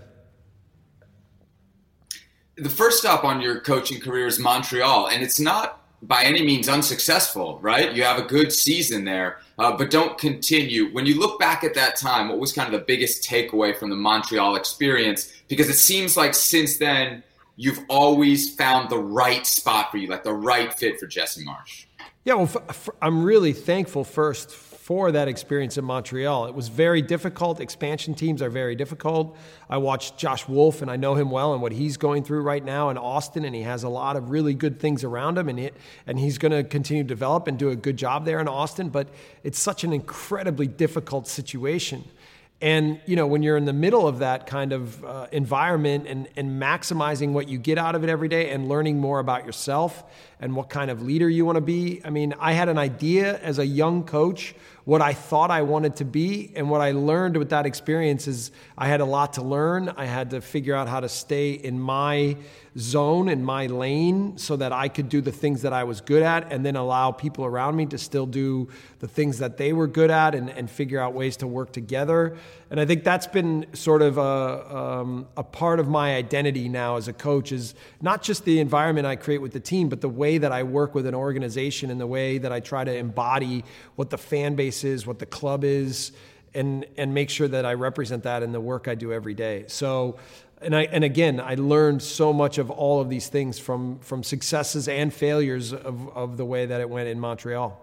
The first stop on your coaching career is Montreal, and it's not by any means unsuccessful, right? You have a good season there, uh, but don't continue. When you look back at that time, what was kind of the biggest takeaway from the Montreal experience? Because it seems like since then, you've always found the right spot for you, like the right fit for Jesse Marsch. Yeah, well, f- f- I'm really thankful first for that experience in Montreal. It was very difficult. Expansion teams are very difficult. I watched Josh Wolf, and I know him well and what he's going through right now in Austin, and he has a lot of really good things around him, and it, and he's going to continue to develop and do a good job there in Austin, but it's such an incredibly difficult situation. And, you know, when you're in the middle of that kind of uh, environment and, and maximizing what you get out of it every day and learning more about yourself and what kind of leader you want to be. I mean, I had an idea as a young coach what I thought I wanted to be, and what I learned with that experience is I had a lot to learn. I had to figure out how to stay in my zone, in my lane, so that I could do the things that I was good at, and then allow people around me to still do the things that they were good at, and, and figure out ways to work together. And I think that's been sort of a, um, a part of my identity now as a coach, is not just the environment I create with the team, but the way that I work with an organization and the way that I try to embody what the fan base is, what the club is, and and make sure that I represent that in the work I do every day. So, and I and again, I learned so much of all of these things from from successes and failures of, of the way that it went in Montreal.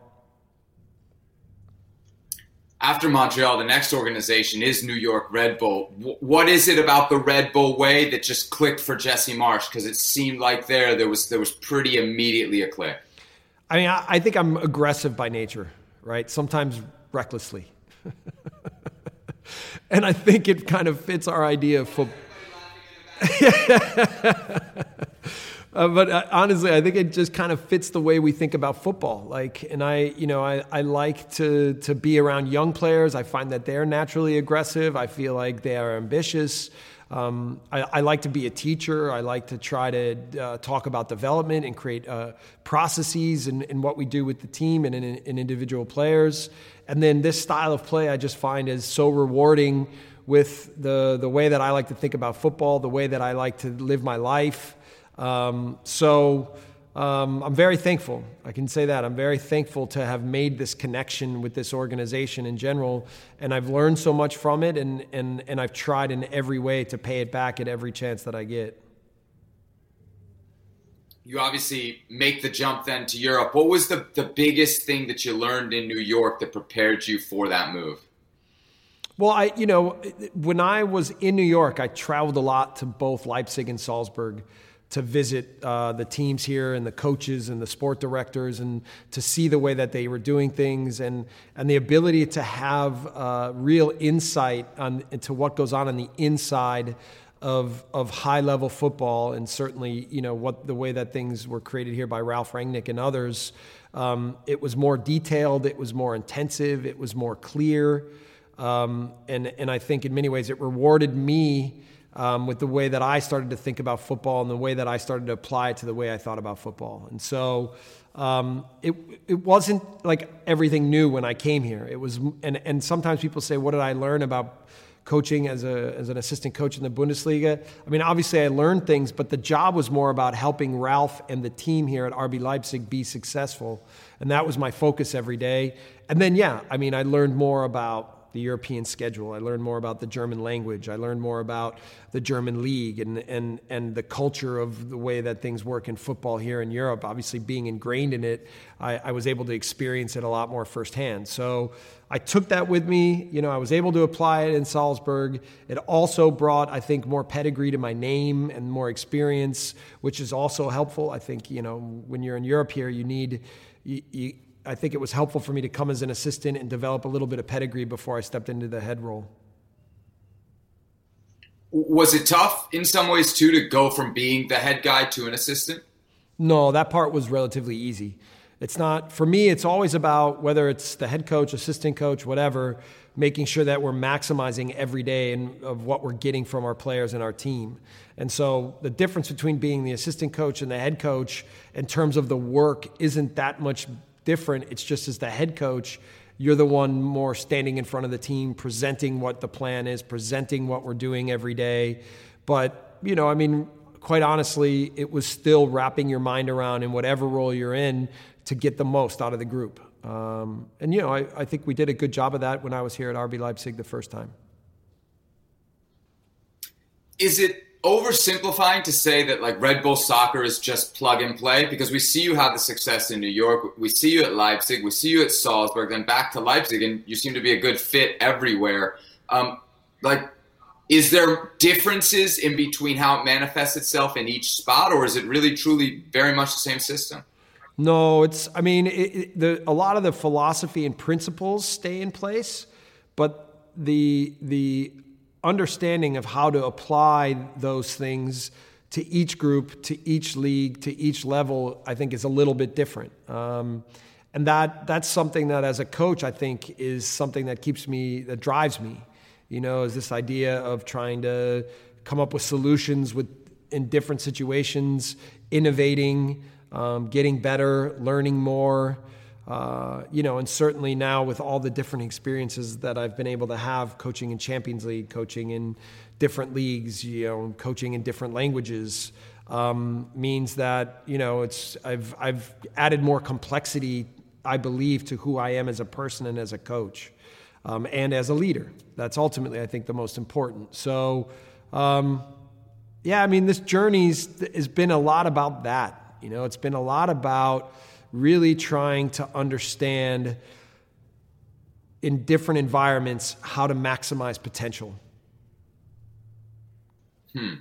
After Montreal, the next organization is New York Red Bull. W- what is it about the Red Bull way that just clicked for Jesse Marsch? Because it seemed like there there was there was pretty immediately a click. I mean, I, I think I'm aggressive by nature, right? Sometimes recklessly. And I think it kind of fits our idea of football. uh, but uh, honestly, I think it just kind of fits the way we think about football. Like, and I, you know, I, I like to to be around young players. I find that they're naturally aggressive. I feel like they are ambitious. Um, I, I like to be a teacher. I like to try to uh, talk about development and create uh, processes in, in what we do with the team and in, in individual players. And then this style of play I just find is so rewarding with the, the way that I like to think about football, the way that I like to live my life. Um, so um, I'm very thankful. I can say that. I'm very thankful to have made this connection with this organization in general, and I've learned so much from it, and, and, and I've tried in every way to pay it back at every chance that I get. You obviously make the jump then to Europe. What was the, the biggest thing that you learned in New York that prepared you for that move? Well, I, you know, when I was in New York, I traveled a lot to both Leipzig and Salzburg. to visit uh, the teams here and the coaches and the sport directors and to see the way that they were doing things and and the ability to have uh, real insight on into what goes on on the inside of of high level football, and certainly you know what the way that things were created here by Ralph Rangnick and others. Um, it was more detailed, it was more intensive, it was more clear, um, and and I think in many ways it rewarded me. Um, with the way that I started to think about football and the way that I started to apply it to the way I thought about football. And so um, it it wasn't like everything new when I came here. It was, and, and sometimes people say, what did I learn about coaching as a as an assistant coach in the Bundesliga? I mean, obviously I learned things, but the job was more about helping Ralph and the team here at R B Leipzig be successful. And that was my focus every day. And then, yeah, I mean, I learned more about the European schedule. I learned more about the German language. I learned more about the German league and and and the culture of the way that things work in football here in Europe. Obviously, being ingrained in it, I, I was able to experience it a lot more firsthand. So I took that with me. You know, I was able to apply it in Salzburg. It also brought, I think, more pedigree to my name and more experience, which is also helpful. I think, you know, when you're in Europe here, you need... You, you, I think it was helpful for me to come as an assistant and develop a little bit of pedigree before I stepped into the head role. Was it tough in some ways, too, to go from being the head guy to an assistant? No, that part was relatively easy. It's not, for me, it's always about whether it's the head coach, assistant coach, whatever, making sure that we're maximizing every day and of what we're getting from our players and our team. And so the difference between being the assistant coach and the head coach in terms of the work isn't that much different. It's just as the head coach, you're the one more standing in front of the team, presenting what the plan is, presenting what we're doing every day. But, you know, I mean, quite honestly, it was still wrapping your mind around in whatever role you're in to get the most out of the group. Um, and, you know, I, I think we did a good job of that when I was here at R B Leipzig the first time. Is it oversimplifying to say that like Red Bull soccer is just plug and play? Because we see you have the success in New York, we see you at Leipzig, we see you at Salzburg, then back to Leipzig, and you seem to be a good fit everywhere. Um, like, is there differences in between how it manifests itself in each spot, or is it really truly very much the same system? No, it's, I mean, it, it, the, a lot of the philosophy and principles stay in place, but the the understanding of how to apply those things to each group, to each league, to each level, I think is a little bit different. Um, and that that's something that as a coach, I think is something that keeps me, that drives me, you know, is this idea of trying to come up with solutions with in different situations, innovating, um, getting better, learning more. Uh, you know, and certainly now with all the different experiences that I've been able to have, coaching in Champions League, coaching in different leagues, you know, coaching in different languages, um, means that, you know, it's I've I've added more complexity, I believe, to who I am as a person and as a coach, um, and as a leader. That's ultimately, I think, the most important. So, um, yeah, I mean, this journey's has been a lot about that. You know, it's been a lot about really trying to understand in different environments how to maximize potential. Hmm.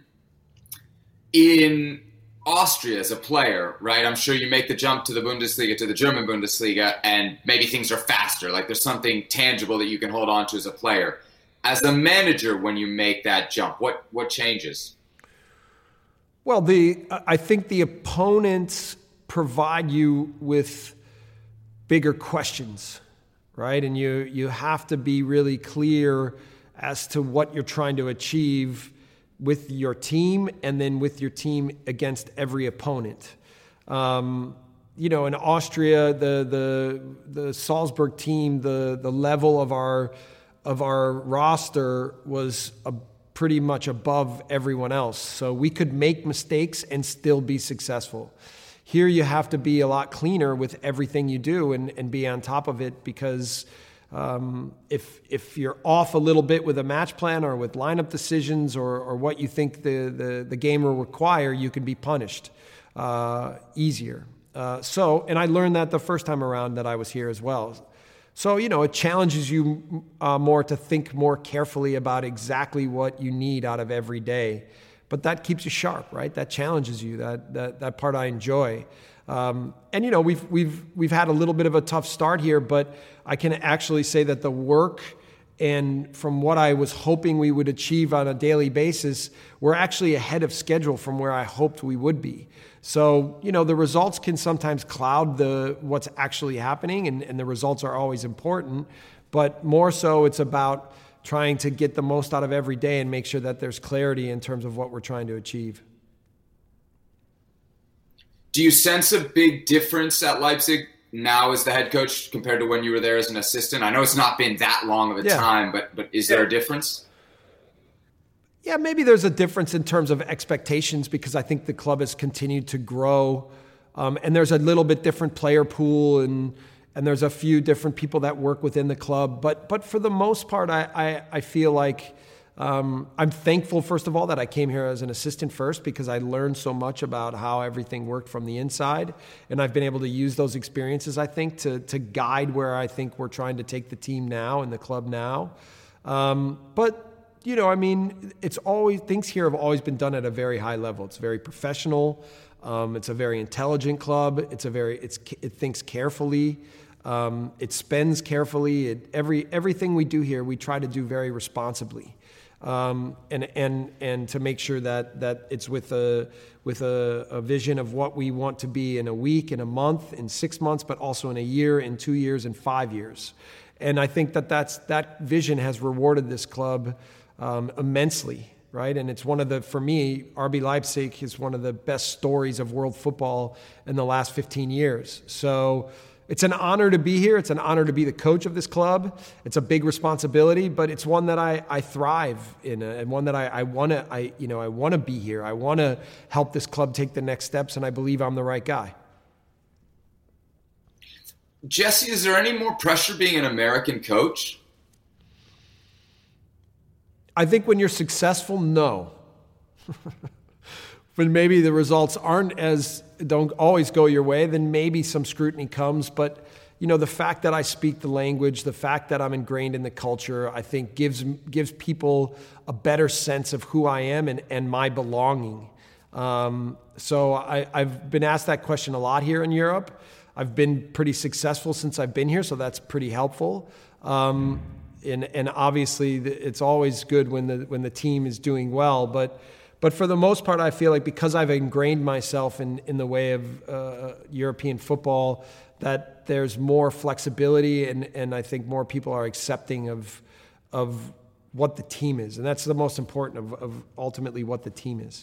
In Austria as a player, right, I'm sure you make the jump to the Bundesliga, to the German Bundesliga, and maybe things are faster. Like there's something tangible that you can hold on to as a player. As a manager, when you make that jump, what what changes? Well, the I think the opponents provide you with bigger questions, right? And you you have to be really clear as to what you're trying to achieve with your team and then with your team against every opponent. Um, you know, in Austria, the the the Salzburg team, the the level of our of our roster was a pretty much above everyone else. So we could make mistakes and still be successful. Here you have to be a lot cleaner with everything you do and, and be on top of it because um, if if you're off a little bit with a match plan or with lineup decisions or, or what you think the, the, the game will require, you can be punished uh, easier. Uh, so, and I learned that the first time around that I was here as well. So, you know, it challenges you uh, more to think more carefully about exactly what you need out of every day. but that keeps you sharp, right? That challenges you. That that that part I enjoy. Um, and you know, we've we've we've had a little bit of a tough start here, but I can actually say that the work and from what I was hoping we would achieve on a daily basis, we're actually ahead of schedule from where I hoped we would be. So, you know, the results can sometimes cloud the what's actually happening, and, and the results are always important. But more so, it's about trying to get the most out of every day and make sure that there's clarity in terms of what we're trying to achieve. Do you sense a big difference at Leipzig now as the head coach compared to when you were there as an assistant? I know it's not been that long of a yeah. time, but but is there a difference? Yeah, maybe there's a difference in terms of expectations because I think the club has continued to grow, um, and there's a little bit different player pool, and and there's a few different people that work within the club. But but for the most part, I I, I feel like um, I'm thankful, first of all, that I came here as an assistant first because I learned so much about how everything worked from the inside, and I've been able to use those experiences, I think, to to guide where I think we're trying to take the team now and the club now. Um, but You know, I mean, it's always things here have always been done at a very high level. It's very professional. Um, it's a very intelligent club. It's a very it's it thinks carefully. Um, it spends carefully. It, every everything we do here, we try to do very responsibly, um, and and and to make sure that that it's with a with a, a vision of what we want to be in a week, in a month, in six months, but also in a year, in two years, in five years. And I think that that's that vision has rewarded this club Um, immensely, right? And it's one of the, for me, R B Leipzig is one of the best stories of world football in the last fifteen years. So it's an honor to be here. It's an honor to be the coach of this club. It's a big responsibility, but it's one that I, I thrive in, uh, and one that I, I want to, I you know, I want to be here. I want to help this club take the next steps, and I believe I'm the right guy. Jesse, is there any more pressure being an American coach? I think when you're successful, no. When maybe the results aren't as, don't always go your way, then maybe some scrutiny comes. But, you know, the fact that I speak the language, the fact that I'm ingrained in the culture, I think gives gives people a better sense of who I am and, and my belonging. Um, so I, I've been asked that question a lot here in Europe. I've been pretty successful since I've been here, so that's pretty helpful. Um, And, and obviously, it's always good when the when the team is doing well. But but for the most part, I feel like because I've ingrained myself in, in the way of uh, European football, that there's more flexibility, and, and I think more people are accepting of of what the team is, and that's the most important of, of ultimately what the team is.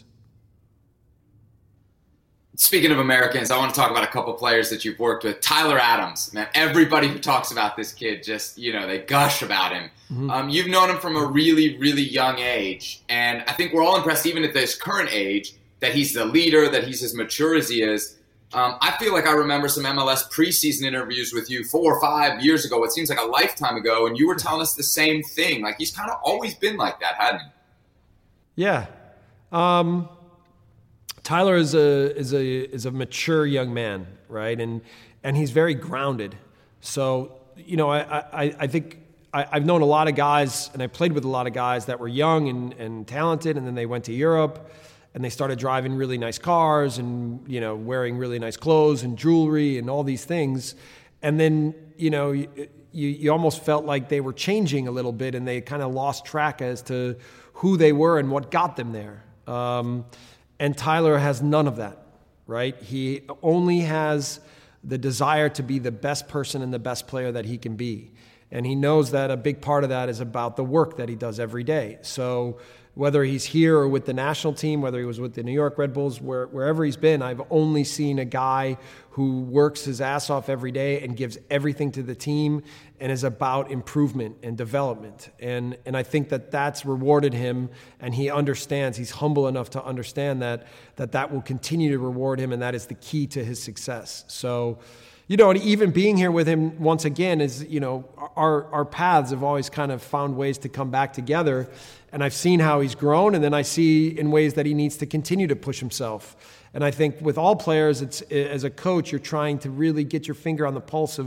Speaking of Americans, I want to talk about a couple players that you've worked with. Tyler Adams, man, everybody who talks about this kid just, you know, they gush about him. Mm-hmm. Um, you've known him from a really, really young age. And I think we're all impressed, even at this current age, that he's the leader, that he's as mature as he is. Um, I feel like I remember some M L S preseason interviews with you four or five years ago. It seems like a lifetime ago. And you were telling us the same thing. Like, he's kind of always been like that, hadn't he? Yeah. Um Tyler is a is a is a mature young man, right? And and he's very grounded. So, you know, I I, I think I, I've known a lot of guys, and I played with a lot of guys that were young and, and talented, and then they went to Europe, and they started driving really nice cars, and you know, wearing really nice clothes and jewelry and all these things, and then you know, you you, you almost felt like they were changing a little bit, and they kind of lost track as to who they were and what got them there. Um, And Tyler has none of that, right? He only has the desire to be the best person and the best player that he can be. And he knows that a big part of that is about the work that he does every day. So whether he's here or with the national team, whether he was with the New York Red Bulls, where, wherever he's been, I've only seen a guy who works his ass off every day and gives everything to the team and is about improvement and development. And and I think that that's rewarded him, and he understands, he's humble enough to understand that that, that will continue to reward him, and that is the key to his success. So, you know, and even being here with him once again is, you know, our our paths have always kind of found ways to come back together. And I've seen how he's grown, and then I see in ways that he needs to continue to push himself. And I think with all players, it's as a coach, you're trying to really get your finger on the pulse of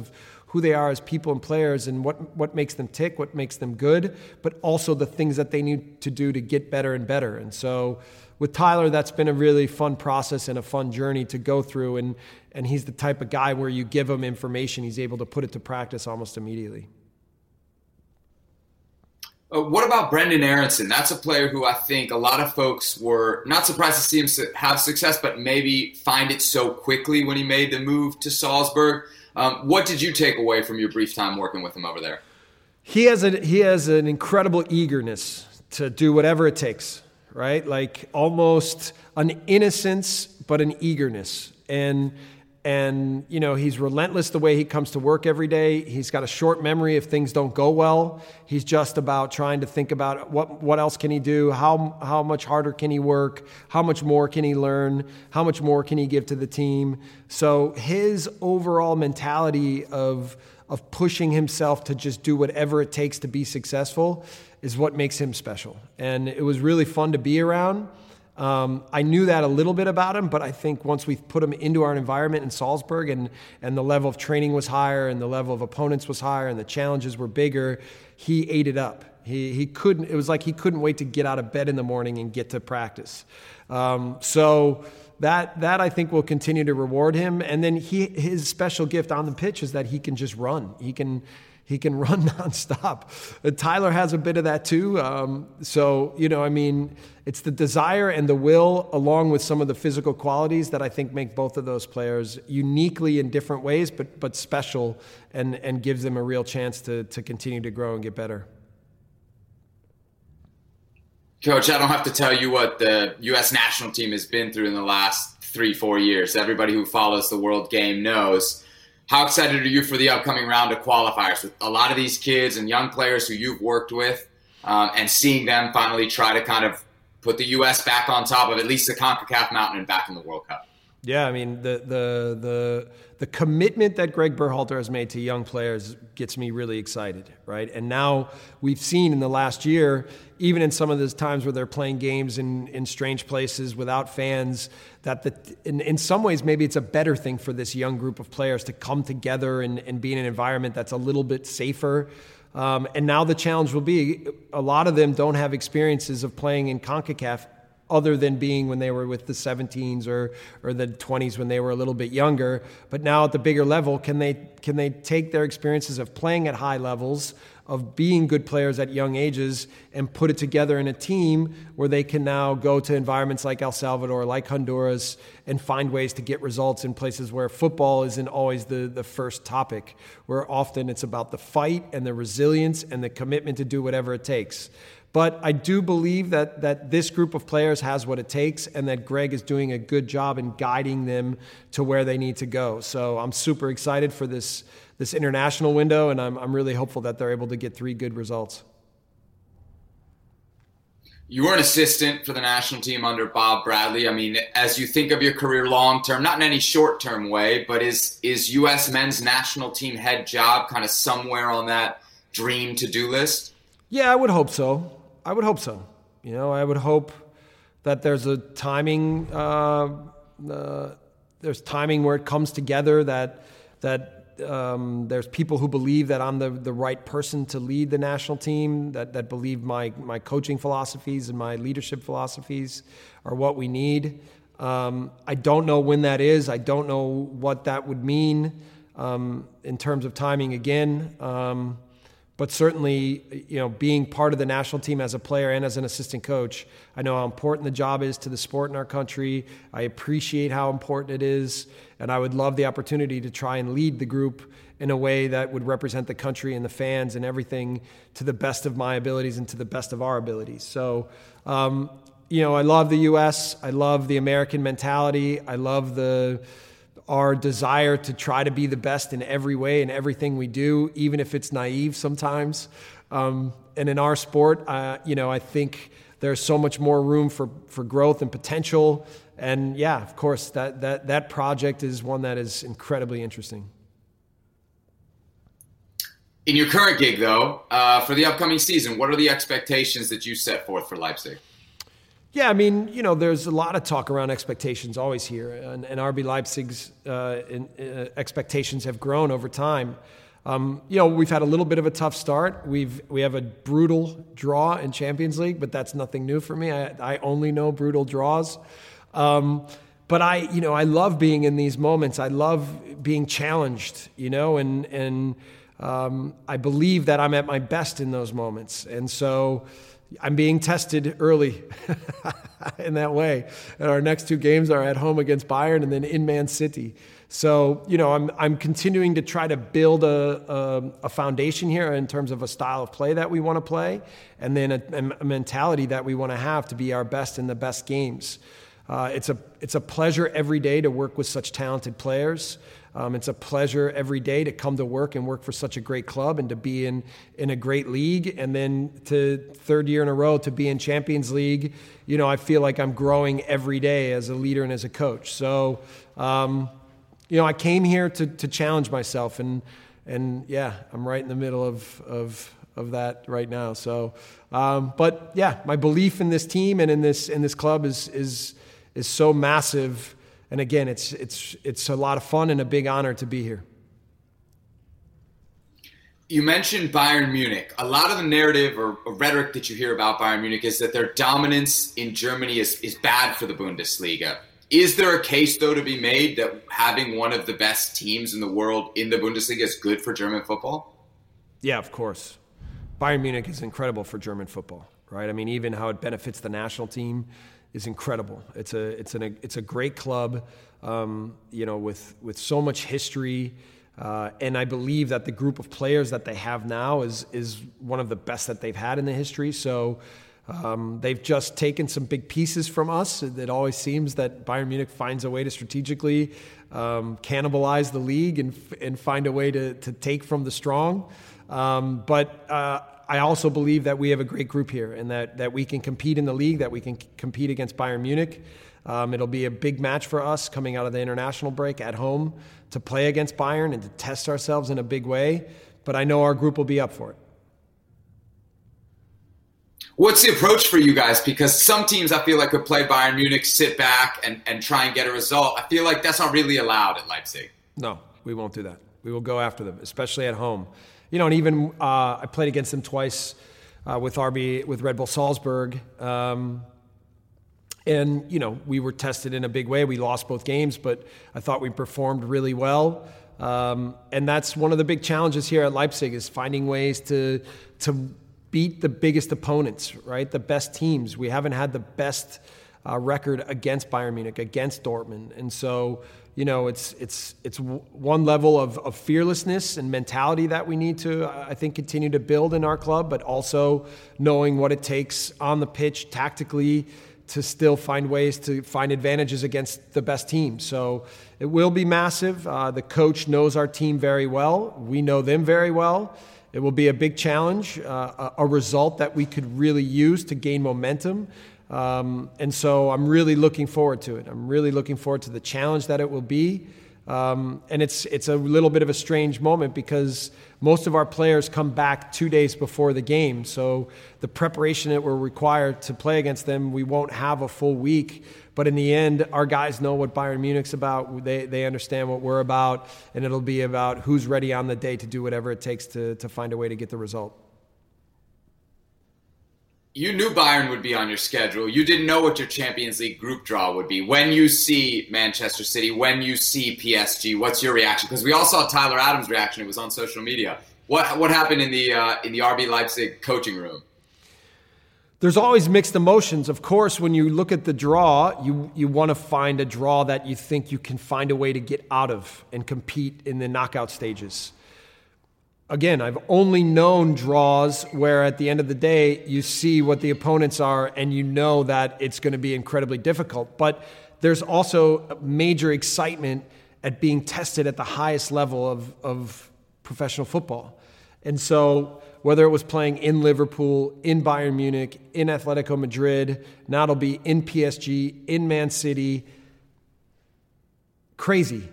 who they are as people and players and what, what makes them tick, what makes them good, but also the things that they need to do to get better and better. And so with Tyler, that's been a really fun process and a fun journey to go through. And, and he's the type of guy where you give him information, he's able to put it to practice almost immediately. Uh, what about Brenden Aaronson? That's a player who I think a lot of folks were not surprised to see him have success, but maybe find it so quickly when he made the move to Salzburg. Um, what did you take away from your brief time working with him over there? He has a, he has an incredible eagerness to do whatever it takes, right? Like almost an innocence, but an eagerness. And And, you know, he's relentless the way he comes to work every day. He's got a short memory if things don't go well. He's just about trying to think about what what else can he do, how how much harder can he work, how much more can he learn, how much more can he give to the team. So his overall mentality of of pushing himself to just do whatever it takes to be successful is what makes him special. And it was really fun to be around. Um, I knew that a little bit about him, but I think once we put him into our environment in Salzburg and, and the level of training was higher and the level of opponents was higher and the challenges were bigger, he ate it up. He he couldn't, it was like he couldn't wait to get out of bed in the morning and get to practice. Um, so that that I think will continue to reward him. And then he his special gift on the pitch is that he can just run. He can He can run nonstop. Uh, Tyler has a bit of that too. Um, so, you know, I mean, it's the desire and the will along with some of the physical qualities that I think make both of those players uniquely in different ways, but but special and, and gives them a real chance to, to continue to grow and get better. Coach, I don't have to tell you what the U S national team has been through in the last three, four years. Everybody who follows the world game knows. How excited are you for the upcoming round of qualifiers with a lot of these kids and young players who you've worked with um, and seeing them finally try to kind of put the U S back on top of at least the CONCACAF mountain and back in the World Cup? Yeah, I mean, the the the the commitment that Greg Berhalter has made to young players gets me really excited, right? And now we've seen in the last year, even in some of those times where they're playing games in, in strange places without fans, that the, in, in some ways maybe it's a better thing for this young group of players to come together and, and be in an environment that's a little bit safer. Um, and now the challenge will be, a lot of them don't have experiences of playing in CONCACAF other than being when they were with the seventeens or or the twenties when they were a little bit younger. But now at the bigger level, can they can they take their experiences of playing at high levels, of being good players at young ages, and put it together in a team where they can now go to environments like El Salvador, like Honduras, and find ways to get results in places where football isn't always the, the first topic, where often it's about the fight and the resilience and the commitment to do whatever it takes. But I do believe that that this group of players has what it takes and that Greg is doing a good job in guiding them to where they need to go. So I'm super excited for this this international window, and I'm I'm really hopeful that they're able to get three good results. You were an assistant for the national team under Bob Bradley. I mean, as you think of your career long-term, not in any short-term way, but is is U S men's national team head job kind of somewhere on that dream to-do list? Yeah, I would hope so. I would hope so. You know, I would hope that there's a timing, uh, uh, there's timing where it comes together, that that um, there's people who believe that I'm the, the right person to lead the national team, that, that believe my, my coaching philosophies and my leadership philosophies are what we need. Um, I don't know when that is. I don't know what that would mean um, in terms of timing again. Um, But certainly, you know, being part of the national team as a player and as an assistant coach, I know how important the job is to the sport in our country. I appreciate how important it is, and I would love the opportunity to try and lead the group in a way that would represent the country and the fans and everything to the best of my abilities and to the best of our abilities. So, um, you know, I love the U S. I love the American mentality. I love the our desire to try to be the best in every way in everything we do, even if it's naive sometimes. Um, and in our sport, uh, you know, I think there's so much more room for, for growth and potential. And yeah, of course, that, that, that project is one that is incredibly interesting. In your current gig, though, uh, for the upcoming season, what are the expectations that you set forth for Leipzig? Yeah, I mean, you know, there's a lot of talk around expectations always here, and, and R B Leipzig's uh, in, uh, expectations have grown over time. Um, you know, we've had a little bit of a tough start. We've we have a brutal draw in Champions League, but that's nothing new for me. I, I only know brutal draws. Um, but I, you know, I love being in these moments. I love being challenged, you know, and and um, I believe that I'm at my best in those moments. And so I'm being tested early in that way. And our next two games are at home against Bayern and then in Man City. So, you know, I'm I'm continuing to try to build a, a, a foundation here in terms of a style of play that we want to play, and then a, a mentality that we want to have to be our best in the best games. Uh, it's a it's a pleasure every day to work with such talented players. Um, it's a pleasure every day to come to work and work for such a great club and to be in, in a great league, and then to third year in a row to be in Champions League. You know, I feel like I'm growing every day as a leader and as a coach. So, um, you know, I came here to to challenge myself, and and yeah, I'm right in the middle of of of that right now. So, um, but yeah, my belief in this team and in this in this club is is is so massive. And again, it's it's it's a lot of fun and a big honor to be here. You mentioned Bayern Munich. A lot of the narrative or, or rhetoric that you hear about Bayern Munich is that their dominance in Germany is, is bad for the Bundesliga. Is there a case, though, to be made that having one of the best teams in the world in the Bundesliga is good for German football? Yeah, of course. Bayern Munich is incredible for German football, right? I mean, even how it benefits the national team is incredible. It's a it's an it's a great club, um, you know, with with so much history, uh, and I believe that the group of players that they have now is is one of the best that they've had in the history. So um, they've just taken some big pieces from us. It always seems that Bayern Munich finds a way to strategically um, cannibalize the league and and find a way to to take from the strong, um, but. Uh, I also believe that we have a great group here and that, that we can compete in the league, that we can c- compete against Bayern Munich. Um, it'll be a big match for us coming out of the international break at home to play against Bayern and to test ourselves in a big way. But I know our group will be up for it. What's the approach for you guys? Because some teams I feel like could play Bayern Munich, sit back, and, and try and get a result. I feel like that's not really allowed at Leipzig. No, we won't do that. We will go after them, especially at home. You know, and even uh, I played against them twice uh, with R B, with Red Bull Salzburg. Um, and, you know, we were tested in a big way. We lost both games, but I thought we performed really well. Um, and that's one of the big challenges here at Leipzig is finding ways to to beat the biggest opponents, right? The best teams. We haven't had the best uh, record against Bayern Munich, against Dortmund. And so, you know, it's it's it's one level of, of fearlessness and mentality that we need to, I think, continue to build in our club, but also knowing what it takes on the pitch tactically to still find ways to find advantages against the best team. So it will be massive. Uh, the coach knows our team very well. We know them very well. It will be a big challenge, uh, a, a result that we could really use to gain momentum. Um, and so I'm really looking forward to it. I'm really looking forward to the challenge that it will be. Um, and it's it's a little bit of a strange moment because most of our players come back two days before the game. So the preparation that we're required to play against them, we won't have a full week. But in the end, our guys know what Bayern Munich's about. They they understand what we're about. And it'll be about who's ready on the day to do whatever it takes to to find a way to get the result. You knew Bayern would be on your schedule. You didn't know what your Champions League group draw would be. When you see Manchester City, when you see P S G, what's your reaction? Because we all saw Tyler Adams' reaction. It was on social media. What what happened in the uh, in the R B Leipzig coaching room? There's always mixed emotions. Of course, when you look at the draw, you you want to find a draw that you think you can find a way to get out of and compete in the knockout stages. Again, I've only known draws where at the end of the day, you see what the opponents are and you know that it's going to be incredibly difficult. But there's also major excitement at being tested at the highest level of, of professional football. And so whether it was playing in Liverpool, in Bayern Munich, in Atletico Madrid, now it'll be in P S G, in Man City, crazy.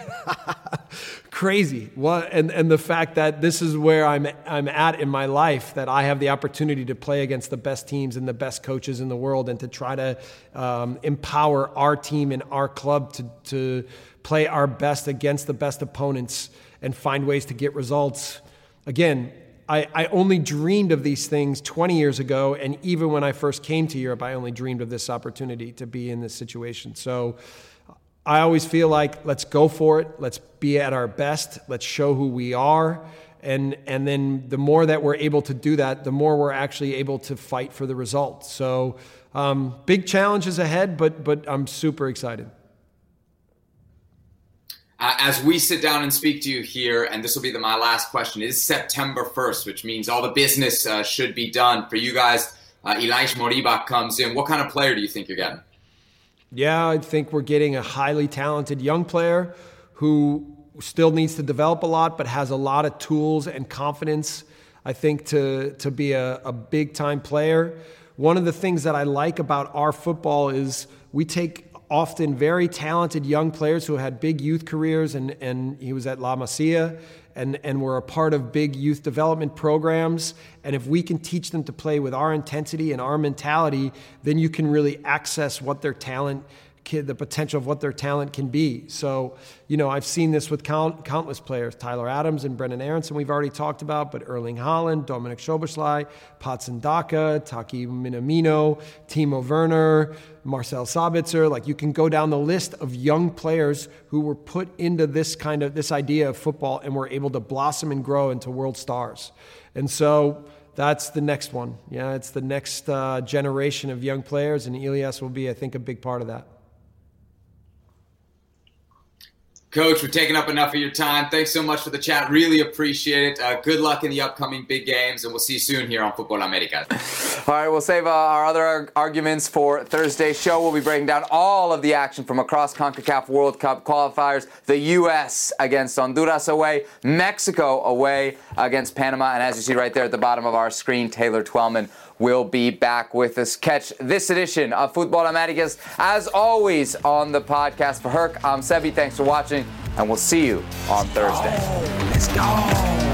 Crazy. What and, and the fact that this is where I'm I'm at in my life, that I have the opportunity to play against the best teams and the best coaches in the world and to try to um, empower our team and our club to, to play our best against the best opponents and find ways to get results. Again, I, I only dreamed of these things twenty years ago, and even when I first came to Europe, I only dreamed of this opportunity to be in this situation. So I always feel like, let's go for it. Let's be at our best. Let's show who we are. And and then the more that we're able to do that, the more we're actually able to fight for the result. So um, big challenges ahead, but but I'm super excited. Uh, as we sit down and speak to you here, and this will be the, my last question, it is September first, which means all the business uh, should be done. For you guys, uh, Ilaix Moriba comes in. What kind of player do you think you're getting? Yeah, I think we're getting a highly talented young player who still needs to develop a lot, but has a lot of tools and confidence, I think, to, to be a, a big-time player. One of the things that I like about our football is we take often very talented young players who had big youth careers, and, and he was at La Masia, and, and were a part of big youth development programs. And if we can teach them to play with our intensity and our mentality, then you can really access what their talent the potential of what their talent can be. So, you know, I've seen this with count, countless players, Tyler Adams and Brendan Aronson we've already talked about, but Erling Haaland, Dominik Szoboszlai, Patson Daka, Taki Minamino, Timo Werner, Marcel Sabitzer. Like, you can go down the list of young players who were put into this kind of, this idea of football and were able to blossom and grow into world stars. And so that's the next one. Yeah, it's the next uh, generation of young players, and Ilias will be, I think, a big part of that. Coach, we've taken up enough of your time. Thanks so much for the chat. Really appreciate it. Uh, good luck in the upcoming big games, and we'll see you soon here on Football America. All right, we'll save uh, our other arguments for Thursday's show. We'll be breaking down all of the action from across CONCACAF World Cup qualifiers. The U S against Honduras away, Mexico away against Panama, and as you see right there at the bottom of our screen, Taylor Twellman will be back with us. Catch this edition of Football Americas, as always, on the podcast. For Herc, I'm Sevi. Thanks for watching, and we'll see you on Thursday. Let's go. Let's go.